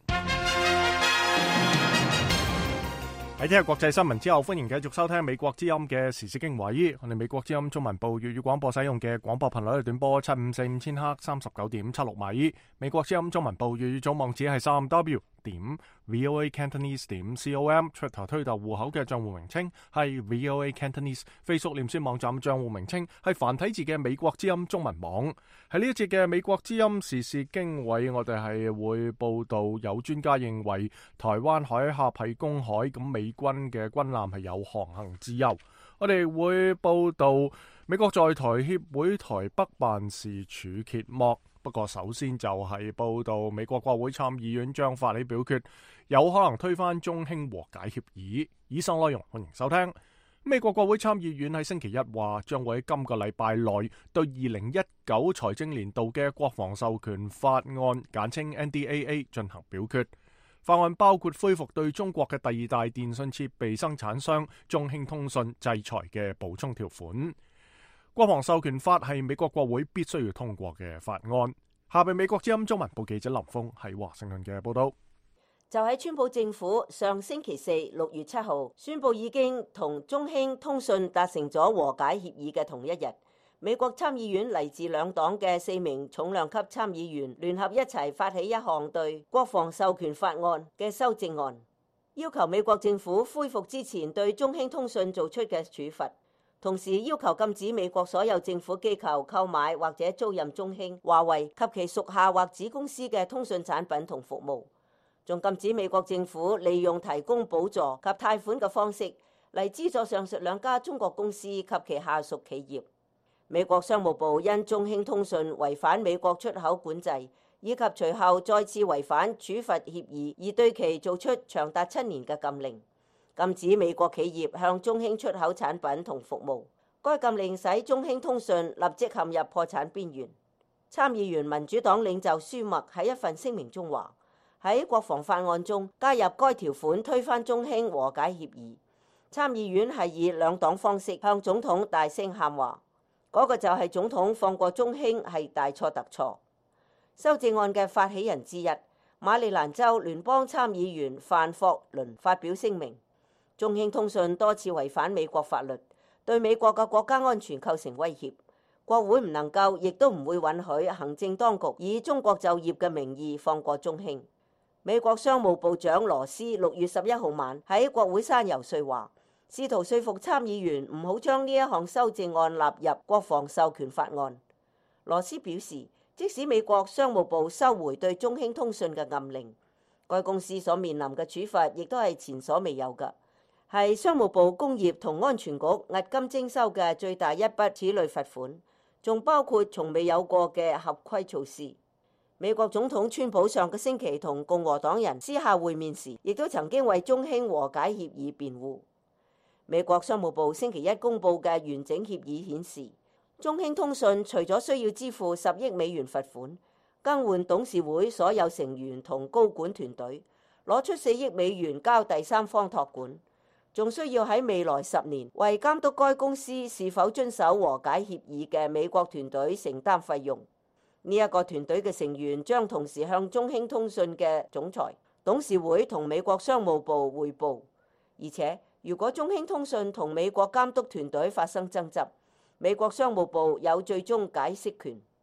喺聽日國際新聞之後，歡迎繼續收聽美國之音嘅時事經緯。我哋美國之音中文部粵語廣播使用嘅廣播頻率係短波七五四五千赫三十九點七六米。美國之音中文部粵語總網址係三 W 點 V O A Cantonese 點 C O M。出頭推特戶口嘅賬戶名稱係 V O A Cantonese。Facebook 臉書網站賬戶名稱係繁體字嘅美國之音中文網。喺呢一節嘅美國之音時事經緯，我哋係會報道有專家認為台灣海峽係公海，咁美軍嘅軍艦係有航行自由。我哋會報道美國在台協會台北辦事處揭幕。不過首先就係報道美國國會參議院將發起表決，有可能推翻中興和解協議。以上內容歡迎收聽。美國國會參議院喺星期一話，將會喺今個禮拜內對二零一九財政年度嘅國防授權法案簡稱 N D A A 進行表決。法案包括恢復對中國嘅第二大電信設備生產商中興通訊制裁嘅補充條款。國防授權法係美國國會必須要通過嘅法案。下邊美國之音中文部記者林峰喺華盛頓嘅報道。
就喺川普政府上星期四六月七號宣布已經同中興通訊達成咗和解協議嘅同一日，美國參議院嚟自兩黨嘅四名重量級參議員聯合一齊發起一項對國防授權法案嘅修正案，要求美國政府恢復之前對中興通訊做出嘅處罰，同時要求禁止美國所有政府機構購買或者租賃中興、華為及其屬下或子公司嘅通訊產品同服務。仲禁止美國政府利用提供補助及貸款嘅方式嚟資助上述兩家中國公司及其下屬企業。美國商務部因中興通訊違反美國出口管制，以及隨後再次違反處罰協議，而對其做出長達七年嘅禁令，禁止美國企業向中興出口產品同服務。該禁令使中興通訊立即陷入破產邊緣。參議員民主黨領袖舒默喺一份聲明中話，喺國防法案中加入該條款推翻中興和解協議。參議院係以兩黨方式向總統大聲喊話，嗰、那個就係總統放過中興係大錯特錯。修正案嘅發起人之一，馬里蘭州聯邦參議員范霍倫發表聲明，中興通訊多次違反美國法律，對美國嘅國家安全構成威脅。國會唔能夠，亦都唔會允許行政當局以中國就業嘅名義放過中興。美國商務部長羅斯六月十一號晚喺國會山遊說話，試圖說服參議員唔好將呢一項修正案納入國防授權法案。羅斯表示，即使美國商務部收回對中興通訊嘅禁令，該公司所面臨嘅處罰亦都係前所未有嘅，係商務部工業同安全局押金徵收嘅最大一筆此類罰款，仲包括從未有過嘅合規措施。美國總統川普上個星期同共和黨人私下會面時，亦都曾經為中興和解協議辯護。美國商務部星期一公佈嘅完整協議顯示，中興通訊除咗需要支付十億美元罰款，更換董事會所有成員同高管團隊，攞出四億美元交第三方託管，仲需要喺未來十年為監督該公司是否遵守和解協議嘅美國團隊承擔費用。呢一個團隊嘅成員將同時向中興通訊嘅總裁、董事會同美國商務部匯報，而且如果中興通訊同美國監督團隊發生爭執，美國商務部有最終解釋權。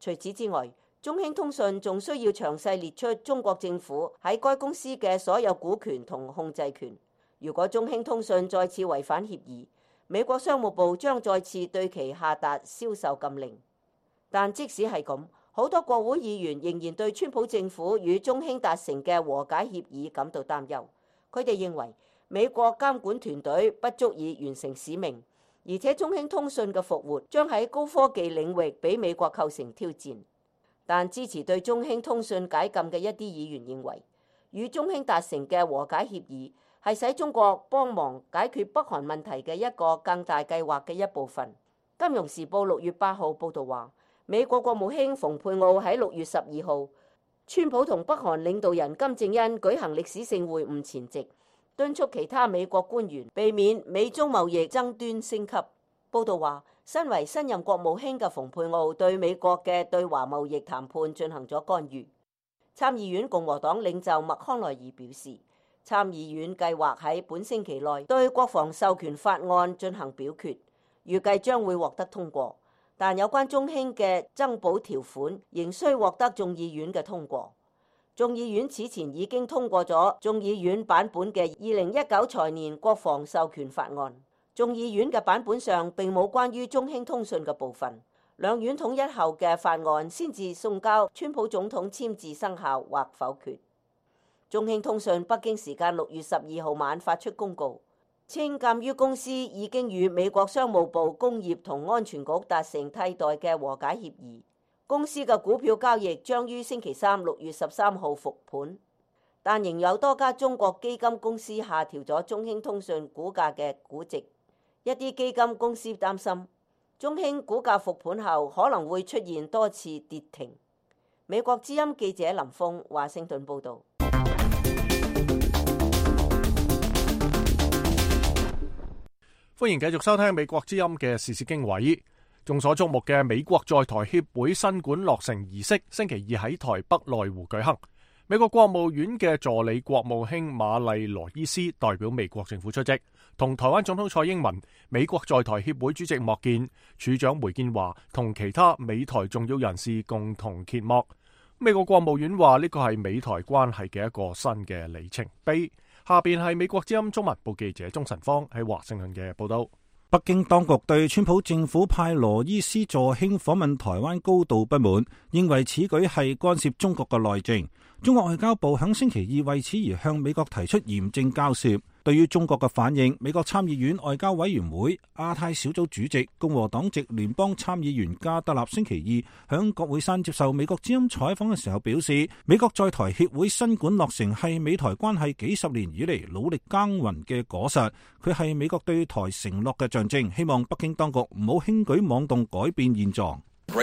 除此之外，中興通訊仲需要詳細列出中國政府喺該公司嘅所有股權同控制權。如果中興通訊再次違反協議，美國商務部將再次對其下達銷售禁令。但即使係咁，好多國會議員仍然對川普政府與中興達成嘅和解協議感到擔憂。佢哋認為美國監管團隊不足以完成使命，而且中興通訊嘅復活將喺高科技領域俾美國構成挑戰。但支持對中興通訊解禁嘅一啲議員認為，與中興達成嘅和解協議係使中國幫忙解決北韓問題嘅一個更大計劃嘅一部分。金融時報六月八號報導話，美國國務卿蓬佩奧喺六月十二號，川普同北韓領導人金正恩舉行歷史性會晤前夕，敦促其他美國官員避免美中貿易爭端升級。報導話，身為新任國務卿嘅蓬佩奧對美國嘅對華貿易談判進行咗干預。參議院共和黨領袖麥康奈爾表示，參議院計劃喺本星期內對國防授權法案進行表決，預計將會獲得通過。但有關中興嘅增補條款仍需獲得眾議院嘅通過。眾議院此前已經通過咗眾議院版本嘅二零一九財年國防授權法案。眾議院嘅版本上並冇關於中興通訊嘅部分，兩院統一後嘅法案先至送交川普總統簽字生效或否決。中興通訊北京時間六月十二號晚發出公告，稱鑑於公司已經與美國商務部工業同安全局達成替代嘅和解協議，公司嘅股票交易將於星期三六月十三號復盤，但仍有多家中國基金公司下調咗中興通訊股價嘅估值。一啲基金公司擔心中興股價復盤後可能會出現多次跌停。美國之音記者林峰華盛頓報導。
歡迎繼續收聽美國之音嘅時事經緯。眾所矚目嘅美國在台協會新館落成儀式星期二喺台北內湖舉行。美國國務院嘅助理國務卿瑪麗羅伊斯代表美國政府出席，同台灣總統蔡英文、美國在台協會主席莫健、處長梅建華同其他美台重要人士共同揭幕。美國國務院話呢個係美台關係嘅一個新嘅里程碑。下邊係美國之音中文部記者鍾晨芳喺華盛頓嘅報道。
北京當局對川普政府派羅伊斯助卿訪問台灣高度不滿，認為此舉係干涉中國嘅內政。中國外交部響星期二為此而向美國提出嚴正交涉。對於中國嘅反應，美國參議院外交委員會亞太小組主席共和黨籍聯邦參議員加德納星期二響國會山接受美國之音採訪嘅時候表示，美國在台協會新館落成係美台關係幾十年以嚟努力耕耘嘅果實，佢係美國對台承諾嘅象徵，希望北京當局唔好輕舉妄動改變現狀。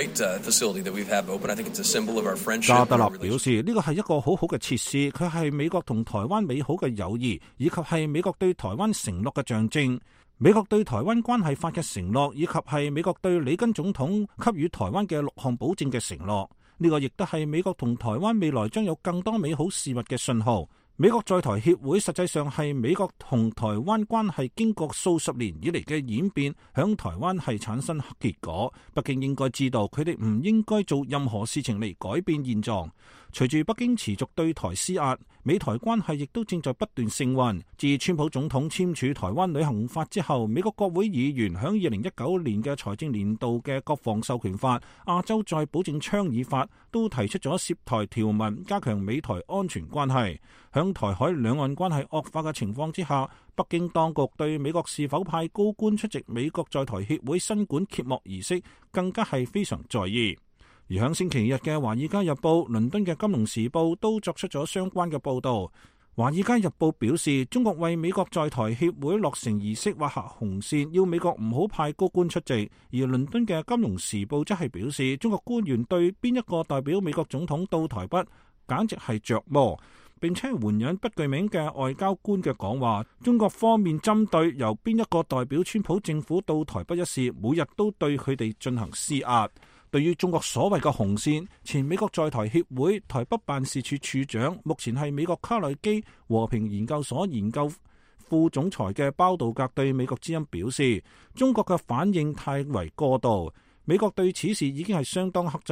加德納表示，呢個係一個好好嘅設施，佢係美國同台灣美好嘅友誼，以及係美國對台灣承諾嘅象徵。美國對台灣關係法嘅承諾，以及係美國對里根總統給予台灣嘅六項保證嘅承諾。呢個亦都係美國同台灣未來將有更多美好事物嘅信號。美國在台協會實際上係美國同台灣關係經過數十年以嚟嘅演變，響台灣係產生結果。北京應該知道，佢哋唔應該做任何事情嚟改變現狀。隨住北京持續對台施壓，美台關係亦都正在不斷升溫。自川普總統簽署台灣旅行法之後，美國國會議員響二零一九年嘅財政年度嘅國防授權法、亞洲再保證倡議法都提出咗涉台條文，加強美台安全關係。響台海兩岸關係惡化嘅情況之下，北京當局對美國是否派高官出席美國在台協會新館揭幕儀式更加係非常在意。而響星期日嘅《華爾街日報》、倫敦嘅《金融時報》都作出咗相關嘅報導。《華爾街日報》表示，中國為美國在台協會落成儀式畫下紅線，要美國唔好派高官出席。而倫敦嘅《金融時報》則係表示，中國官員對邊一個代表美國總統到台北，簡直係着魔。並且援引不具名嘅外交官嘅講話，中國方面針對由邊一個代表川普政府到台北一事，每日都對佢哋進行施壓。對於中國所謂嘅紅線，前美國在台協會台北辦事處處長，目前係美國卡內基和平研究所研究副總裁嘅包道格對美國之音表示，中國嘅反應太為過度，美國對此事已經係相當克制。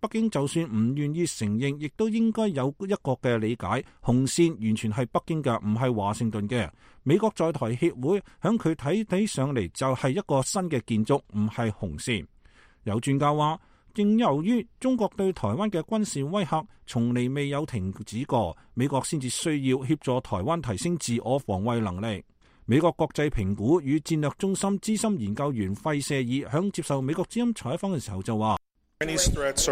北京就算唔願意承認，亦都應該有一個嘅理解，紅線完全係北京嘅，唔係華盛頓嘅。美國在台協會響佢睇睇上嚟就係一個新嘅建築，唔係紅線。有專家話，正由於中國對台灣嘅軍事威嚇從嚟未有停止過，美國先至需要協助台灣提升自我防衛能力。美國國際評估與戰略中心資深研究員費舍爾響接受美國之音採訪嘅時候就話：
呢啲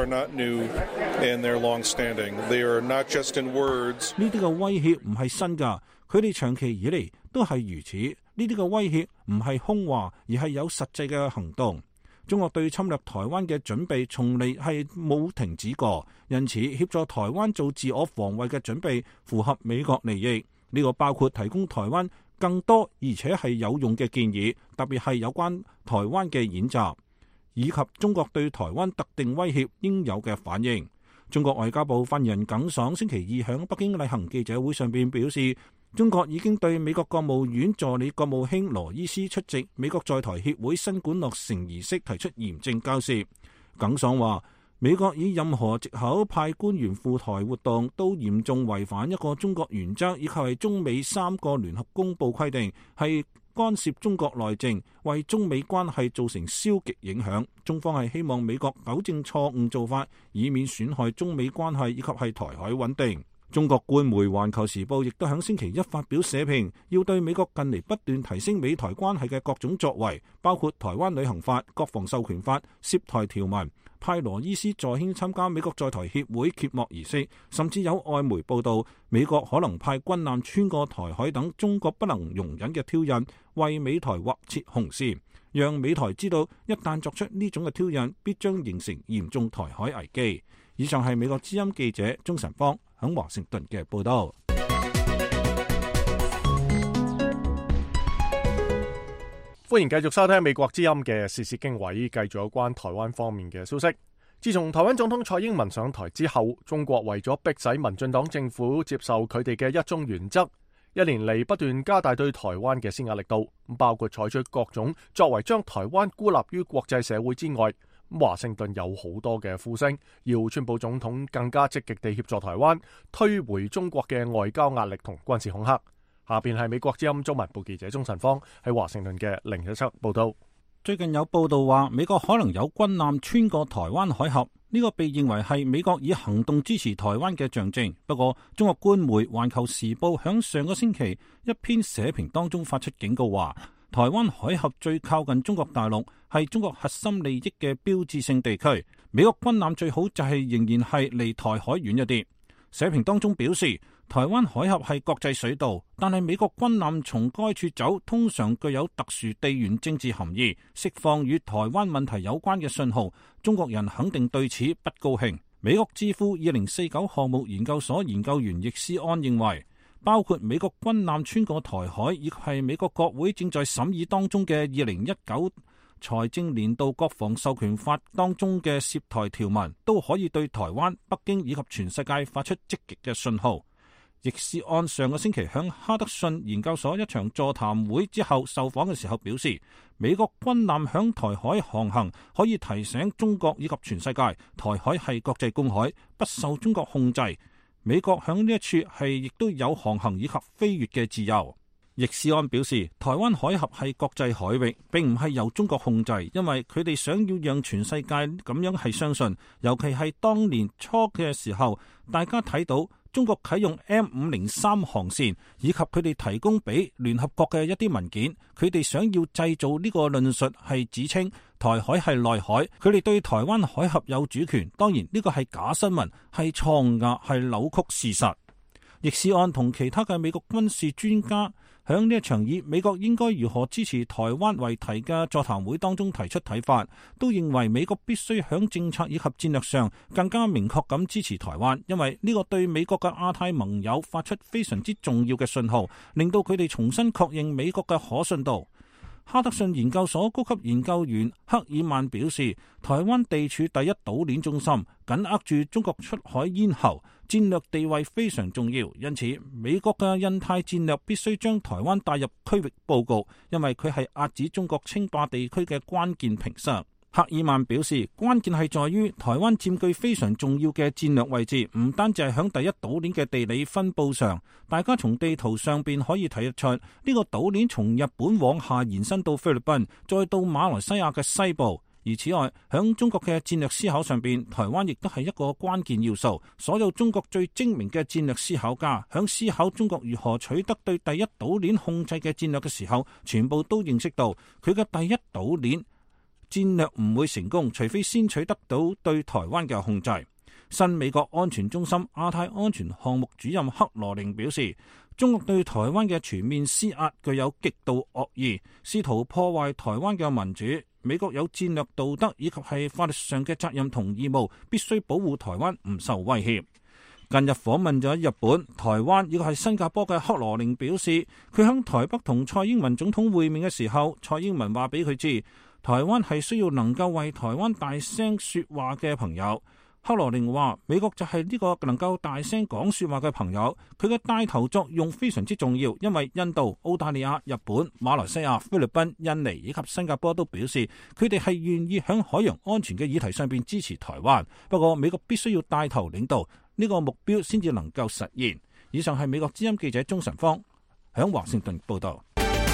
嘅威脅唔係新㗎，佢哋長期以嚟都係如此。呢啲嘅威脅唔係空話，而係有實際嘅行動。中國對侵略台灣嘅準備從嚟係冇停止過，因此協助台灣做自我防衛嘅準備符合美國利益。呢個包括提供台灣更多而且係有用嘅建議，特別係有關台灣嘅演習，以及中國對台灣特定威脅應有嘅反應。中國外交部發言人耿爽星期二響北京例行記者會上邊表示，中國已經對美國國務院助理國務卿羅伊斯出席美國在台協會新館落成儀式提出嚴正交涉。耿爽話，美國以任何藉口派官員赴台活動，都嚴重違反一個中國原則，以及係中美三個聯合公報規定，係干涉中國內政，為中美關係造成消極影響。中方係希望美國糾正錯誤做法，以免損害中美關係以及係台海穩定。中國官媒《環球時報》亦都喺星期一發表社評，要對美國近嚟不斷提升美台關係嘅各種作為，包括台灣旅行法、國防授權法、涉台條文、派羅伊斯助卿參加美國在台協會揭幕儀式，甚至有外媒報道美國可能派軍艦穿過台海等中國不能容忍嘅挑釁，為美台劃設紅線，讓美台知道一旦作出呢種嘅挑釁，必將形成嚴重台海危機。以上係美國之音記者鍾晨芳喺華盛頓嘅報道。
歡迎繼續收聽美國之音嘅時事經緯，繼續有關台灣方面嘅消息。自從台灣總統蔡英文上台之後，中國為咗迫使民進黨政府接受佢哋嘅一中原則，一年嚟不斷加大對台灣嘅施壓力度，包括採取各種作為將台灣孤立於國際社會之外。華盛頓有好多嘅呼聲，要川普總統更加積極地協助台灣，推回中國嘅外交壓力同軍事恐嚇。下邊係美國之音中文部記者鍾晨芳喺華盛頓嘅另一輯報道。
最近有報道話，美國可能有軍艦穿過台灣海峽，呢個被認為係美國以行動支持台灣嘅象徵。不過，中國官媒《環球時報》響上個星期一篇社評當中發出警告話，台灣海峽最靠近中國大陸，係中國核心利益嘅標誌性地區。美國軍艦最好就係仍然係離台海遠一啲。社評當中表示，台灣海峽係國際水道，但係美國軍艦從該處走，通常具有特殊地緣政治含義，釋放與台灣問題有關嘅信號。中國人肯定對此不高興。美國智庫二零四九項目研究所研究員易思安認為，包括美國軍艦穿過台海，亦係美國國會正在審議當中嘅二零一九財政年度國防授權法當中嘅涉台條文，都可以對台灣、北京以及全世界發出積極嘅信號。易思安上個星期響哈德遜研究所一場座談會之後受訪嘅時候表示，美國軍艦響台海航行可以提醒中國以及全世界，台海係國際公海，不受中國控制。美國響呢一處係亦都有航行以及飛越嘅自由。易思安表示，台灣海峽係國際海域，並唔係由中國控制，因為佢哋想要讓全世界咁樣係相信，尤其係當年初嘅時候，大家睇到中國啟用 M 五零三航線，以及佢哋提供俾聯合國嘅一啲文件，佢哋想要製造呢個論述係指稱台海係內海，佢哋對台灣海峽有主權。當然呢個係假新聞，係錯誤，係扭曲事實。易思安同其他嘅美國軍事專家響呢一場以美國應該如何支持台灣為題嘅座談會當中提出睇法，都認為美國必須響政策以及戰略上更加明確咁支持台灣，因為呢個對美國嘅亞太盟友發出非常之重要嘅信號，令到佢哋重新確認美國嘅可信度。哈德遜研究所高級研究員克爾曼表示，台灣地處第一島鏈中心，緊握住中國出海咽喉，戰略地位非常重要。因此，美國嘅印太戰略必須將台灣帶入區域佈局，因為佢係遏止中國稱霸地區嘅關鍵屏障。 赫爾曼表示，關鍵係在於台灣佔據非常重要嘅戰略位置，唔單止係響第一島鏈嘅地理分佈上，大家從地圖上邊可以睇得出，呢、這個島鏈從日本往下延伸到菲律賓，再到馬來西亞嘅西部。而此外，響中國嘅戰略思考上邊，台灣亦都係一個關鍵要素。所有中國最精明嘅戰略思考家，響思考中國如何取得對第一島鏈控制嘅戰略嘅時候，全部都認識到佢嘅第一島鏈戰略唔會成功，除非先取得到對台灣嘅控制。新美國安全中心亞太安全項目主任克羅寧表示，中國對台灣嘅全面施壓具有極度惡意，試圖破壞台灣嘅民主。美國有戰略道德以及係法律上嘅責任同義務，必須保護台灣唔受威脅。近日訪問咗日本、台灣以及係新加坡嘅克羅寧表示，佢喺台北同蔡英文總統會面嘅時候，蔡英文話俾佢知，台灣係需要能夠為台灣大聲說話嘅朋友。克羅寧話，美國就係呢個能夠大聲講說話嘅朋友，佢嘅帶頭作用非常之重要，因為印度、澳大利亞、日本、馬來西亞、菲律賓、印尼以及新加坡都表示，佢哋係願意喺海洋安全嘅議題上邊支持台灣。不過美國必須要帶頭領導呢個目標，先至能夠實現。以上係美國之音記者鍾晨芳喺華盛頓報道。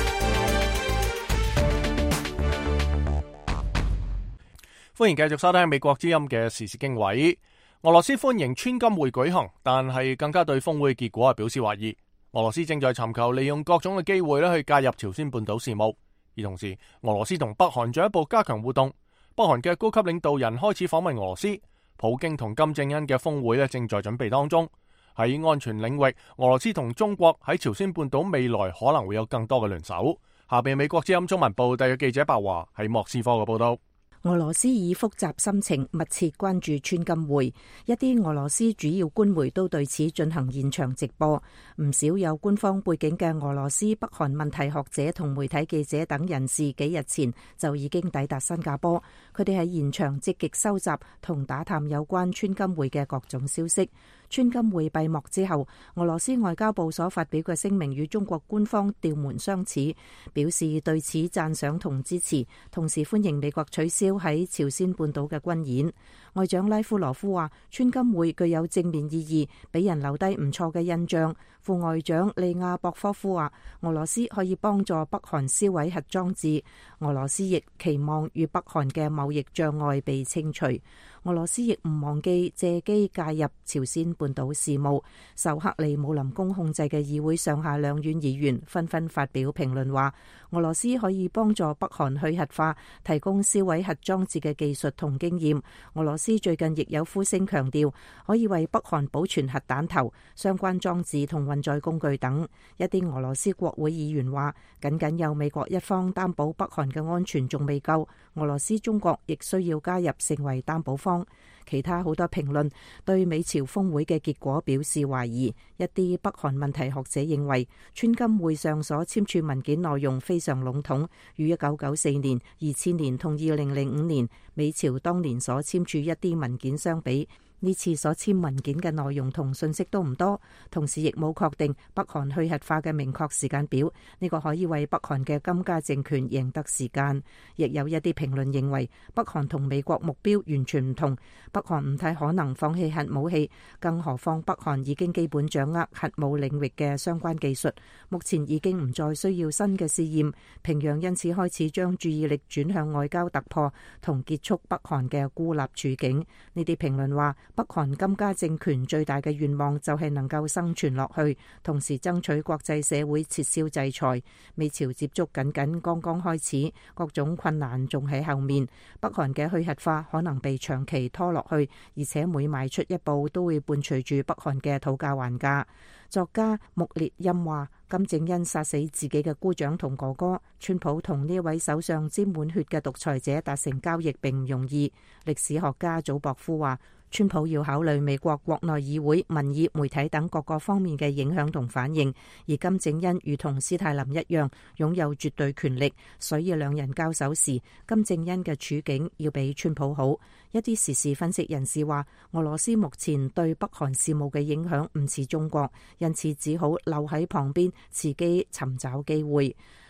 歡迎繼續收聽美國之音嘅時事經緯。俄羅斯歡迎川金會舉行，但係更加對峰會結果係表示懷疑。俄羅斯正在尋求利用各種嘅機會咧去介入朝鮮半島事務，而同時俄羅斯同北韓進一步加強互動。北韓嘅高級領導人開始訪問俄羅斯，普京同金正恩嘅峰會咧正在準備當中。喺安全領域，俄羅斯同中國喺朝鮮半島未來可能會有更多嘅聯手。下邊美國之音中文部特約記者白華喺莫斯科嘅報道。
俄羅斯以複雜心情密切關注川金會，一啲俄羅斯主要官媒都對此進行現場直播。唔少有官方背景嘅俄羅斯北韓問題學者同媒體記者等人士幾日前就已經抵達新加坡，佢哋喺現場積極收集同打探有關川金會嘅各種消息。川金會閉幕之後，俄羅斯外交部所發表嘅聲明與中國官方調門相似，表示對此讚賞同支持，同時歡迎美國取消喺朝鮮半島嘅軍演。外長拉夫羅夫話，川金會具有正面意義，俾人留低唔錯嘅印象。副外長利亞博科夫話，俄羅斯可以幫助北韓銷毀核裝置，俄羅斯亦期望與北韓嘅貿易障礙被清除。俄羅斯亦唔忘記借機介入朝鮮半島事務。受克里姆林宮控制嘅議會上下兩院議員紛紛發表評論話，俄羅斯可以幫助北韓去核化，提供銷毀核裝置嘅技術同經驗。俄羅斯最近亦有呼聲強調，可以為北韓保存核彈頭、相關裝置同運載工具等。一啲俄羅斯國會議員話，僅僅有美國一方擔保北韓嘅安全仲未夠，俄羅斯、中國亦需要加入成為擔保方。其他好多評論對美朝峰會嘅結果表示懷疑。一啲北韓問題學者認為，川金會上所簽署文件內容非常籠統，與一九九四年、二千年同二零零五年美朝當年所簽署一啲文件相比，呢次所簽文件嘅內容同信息都唔多，同時亦冇確定北韓去核化嘅明確時間表，呢個可以為北韓嘅金家政權贏得時間。亦有一啲評論認為，北韓同美國目標完全唔同，北韓唔太可能放棄核武器，更何況北韓已經基本掌握核武領域嘅相關技術，目前已經唔再需要新嘅試驗。平壤因此開始將注意力轉向外交突破同結束北韓嘅孤立處境。呢啲評論話，北韓金家政權最大嘅願望就係能夠生存落去，同時爭取國際社會撤銷制裁。美朝接觸僅僅剛剛開始，各種困難仲喺後面。北韓嘅去核化可能被長期拖落去，而且每邁出一步都會伴隨住北韓嘅討價還價。作家穆列欽話，金正恩殺死自己嘅姑丈同哥哥，川普同呢位手上沾滿血嘅獨裁者達成交易並唔容易。歷史學家祖博夫話，川普要考慮美國國內議會、民意、媒體等各個方面嘅影響同反應，而金正恩如同斯大林一樣擁有絕對權力，所以兩人交手時，金正恩嘅處境要比川普好。一啲時事分析人士話，俄羅斯目前對北韓事務嘅影響唔似中國，因此只好留喺旁邊，伺機尋找機會。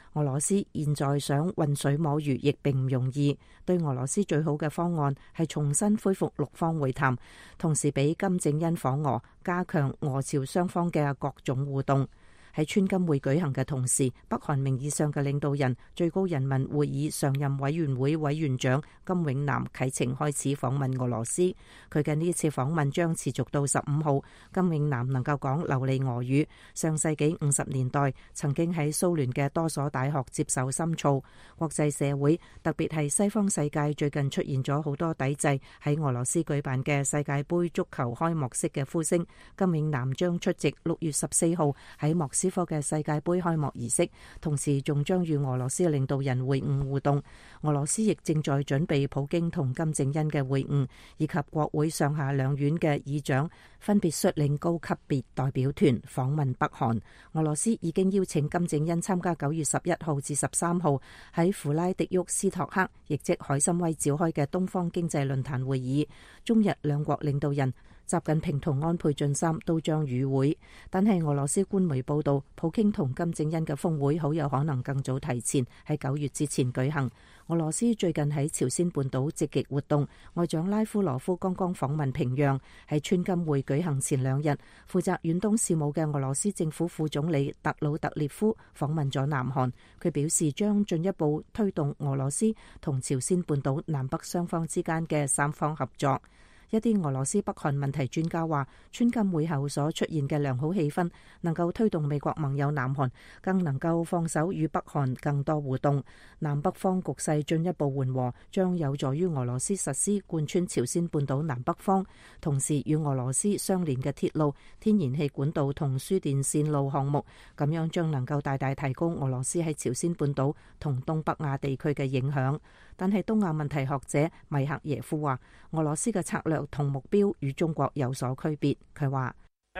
俄羅斯現在想渾水摸魚亦並唔容易，對俄羅斯最好嘅方案係重新恢復六方會談，同時俾金正恩訪俄，加強俄朝雙方嘅各種互動。喺川金會舉行嘅同時，北韓名義上嘅領導人、最高人民會議常任委員會委員長金永南啟程開始訪問俄羅斯。佢嘅呢次訪問將持續到十五號。金永南能夠講流利俄語，上世紀五十年代曾經喺蘇聯嘅多所大學接受深造。國際社會，特別係西方世界，最近出現咗好多抵制喺俄羅斯舉辦嘅世界盃足球開幕式嘅呼聲。金永南將出席六月十四號喺莫斯科嘅世界盃開幕儀式，同時仲將與俄羅斯嘅領導人會晤互動。俄羅斯亦正在準備普京同金正恩嘅會晤，以及國會上下兩院嘅議長分別率領高級別代表團訪問北韓。俄羅斯已經邀請金正恩參加九月十一號至十三號喺弗拉迪沃斯托克，亦即海參崴召開嘅東方經濟論壇會議。中日兩國領導人習近平同安倍晉三都將與會，但係俄羅斯官媒報道，普京同金正恩嘅峰會好有可能更早提前喺九月之前舉行。俄羅斯最近喺朝鮮半島積極活動，外長拉夫羅夫剛剛訪問平壤。喺川金會舉行前兩日，負責遠東事務嘅俄羅斯政府副總理特魯特列夫訪問咗南韓，佢表示將進一步推動俄羅斯同朝鮮半島南北雙方之間嘅三方合作。一啲俄羅斯北韓問題專家話，川金會後所出現嘅良好氣氛，能夠推動美國盟友南韓更能夠放手與北韓更多互動，南北方局勢進一步緩和，將有助於俄羅斯實施貫穿朝鮮半島南北方，同時與俄羅斯相連嘅鐵路、天然氣管道同輸電線路項目，咁樣將能夠大大提高俄羅斯喺朝鮮半島同東北亞地區嘅影響。但係東亞問題學者米克耶夫話，俄羅斯嘅策略同目標與中國有所區別。佢話：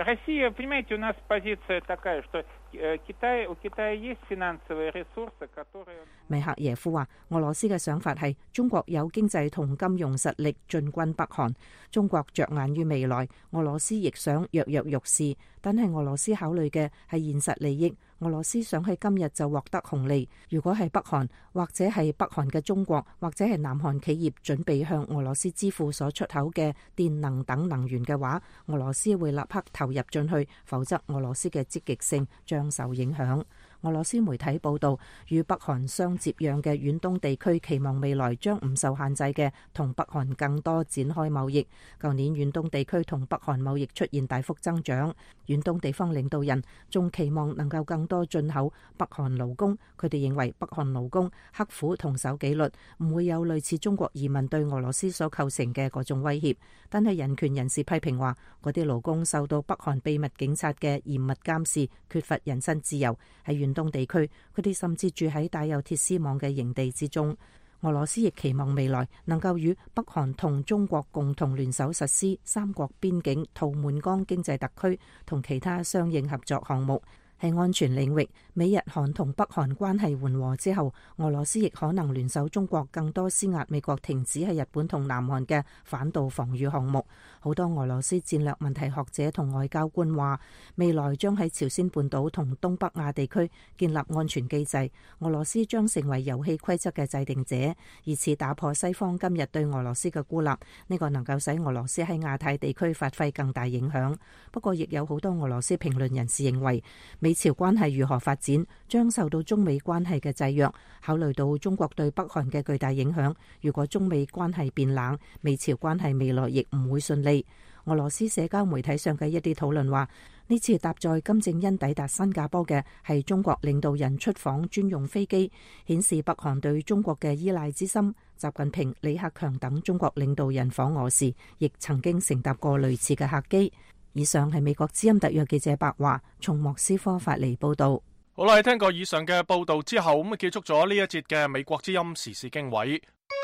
米克耶夫話，俄羅斯嘅想法係中國有經濟同金融實力進軍北韓，中國着眼於未來，俄羅斯亦想躍躍欲試，但係俄羅斯考慮嘅係現實利益。俄羅斯想喺今日就獲得紅利。如果係北韓，或者係北韓嘅中國，或者係南韓企業準備向俄羅斯支付所出口嘅電能等能源嘅話，俄羅斯會立刻投入進去，否則俄羅斯嘅積極性將受影響。俄羅斯媒體報道，與北韓相接壤嘅遠東地區期望未來將唔受限制嘅同北韓更多展開貿易。舊年遠東地區同北韓貿易出現大幅增長，遠東地方領導人仲期望能夠更多進口北韓勞工。佢哋認為北韓勞工刻苦同守紀律，唔會有類似中國移民對俄羅斯所構成嘅嗰種威脅。但係人權人士批評話，嗰啲勞工受到北韓秘密警察嘅嚴密監視，缺乏人身自由。喺遠東地區，佢哋甚至住喺帶有鐵絲網嘅營地之中。俄羅斯亦期望未來能夠與北韓同中國共同聯手實施三國邊境圖們江經濟特區同其他相應合作項目。喺安全領域，美日韓同北韓關係緩和之後，俄羅斯亦可能聯手中國更多施壓美國停止喺日本同南韓嘅反導防禦項目。好多俄羅斯戰略問題學者同外交官話，未來將喺朝鮮半島同東北亞地區建立安全機制，俄羅斯將成為遊戲規則嘅制定者，以此打破西方今日對俄羅斯嘅孤立。呢個能夠使俄羅斯喺亞太地區發揮更大影響。不過亦有好多俄羅斯評論人士認為，美朝關係如何發展將受到中美關係嘅制約。考慮到中國對北韓嘅巨大影響，如果中美關係變冷，美朝關係未來亦唔會順利。俄羅斯社交媒體上嘅一啲討論話，呢次搭載金正恩抵達新加坡嘅係中國領導人出訪專用飛機，顯示北韓對中國嘅依賴之深。習近平、李克強等中國領導人訪俄時，亦曾經乘搭過類似嘅客機。以上係美國之音特約記者白華從莫斯科發嚟報道。
好啦，聽過以上嘅報道之後，咁啊結束咗呢一節嘅美國之音時事經緯。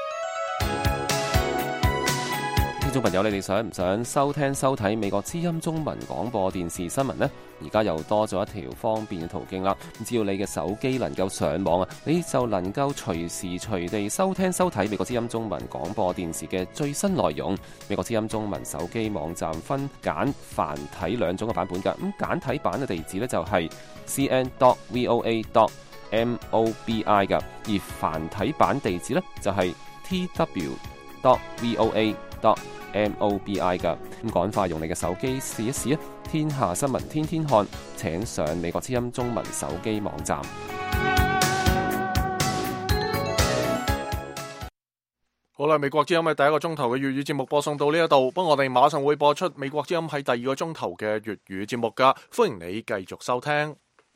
聽眾朋友，你哋想唔想收聽收睇美國之音中文廣播電視新聞呢？而家又多咗一條方便嘅途徑啦！只要你嘅手機能夠上網啊，你就能夠隨時隨地收聽收睇美國之音中文廣播電視嘅最新內容。美國之音中文手機網站分簡繁體兩種嘅版本㗎。咁簡體版嘅地址呢，就係 c n dot v o a dot M O B I 嘅，而繁體版地址呢，就係 T W dot V O A dot M O B I 嘅。咁趕快用你嘅手機試一試啊！天下新聞天天看，請上美國之音中文手機網站。
好啦，美國之音嘅第一個鐘頭嘅粵語節目播送到呢一度，不過我哋馬上會播出美國之音喺第二個鐘頭嘅粵語節目噶，歡迎你繼續收聽。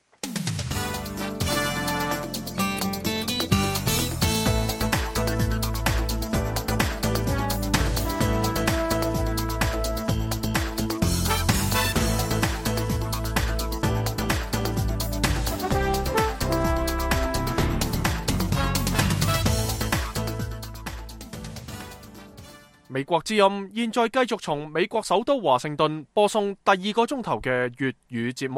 美國之音現在繼續從美國首都華盛頓播送第二個鐘頭嘅粵語節目。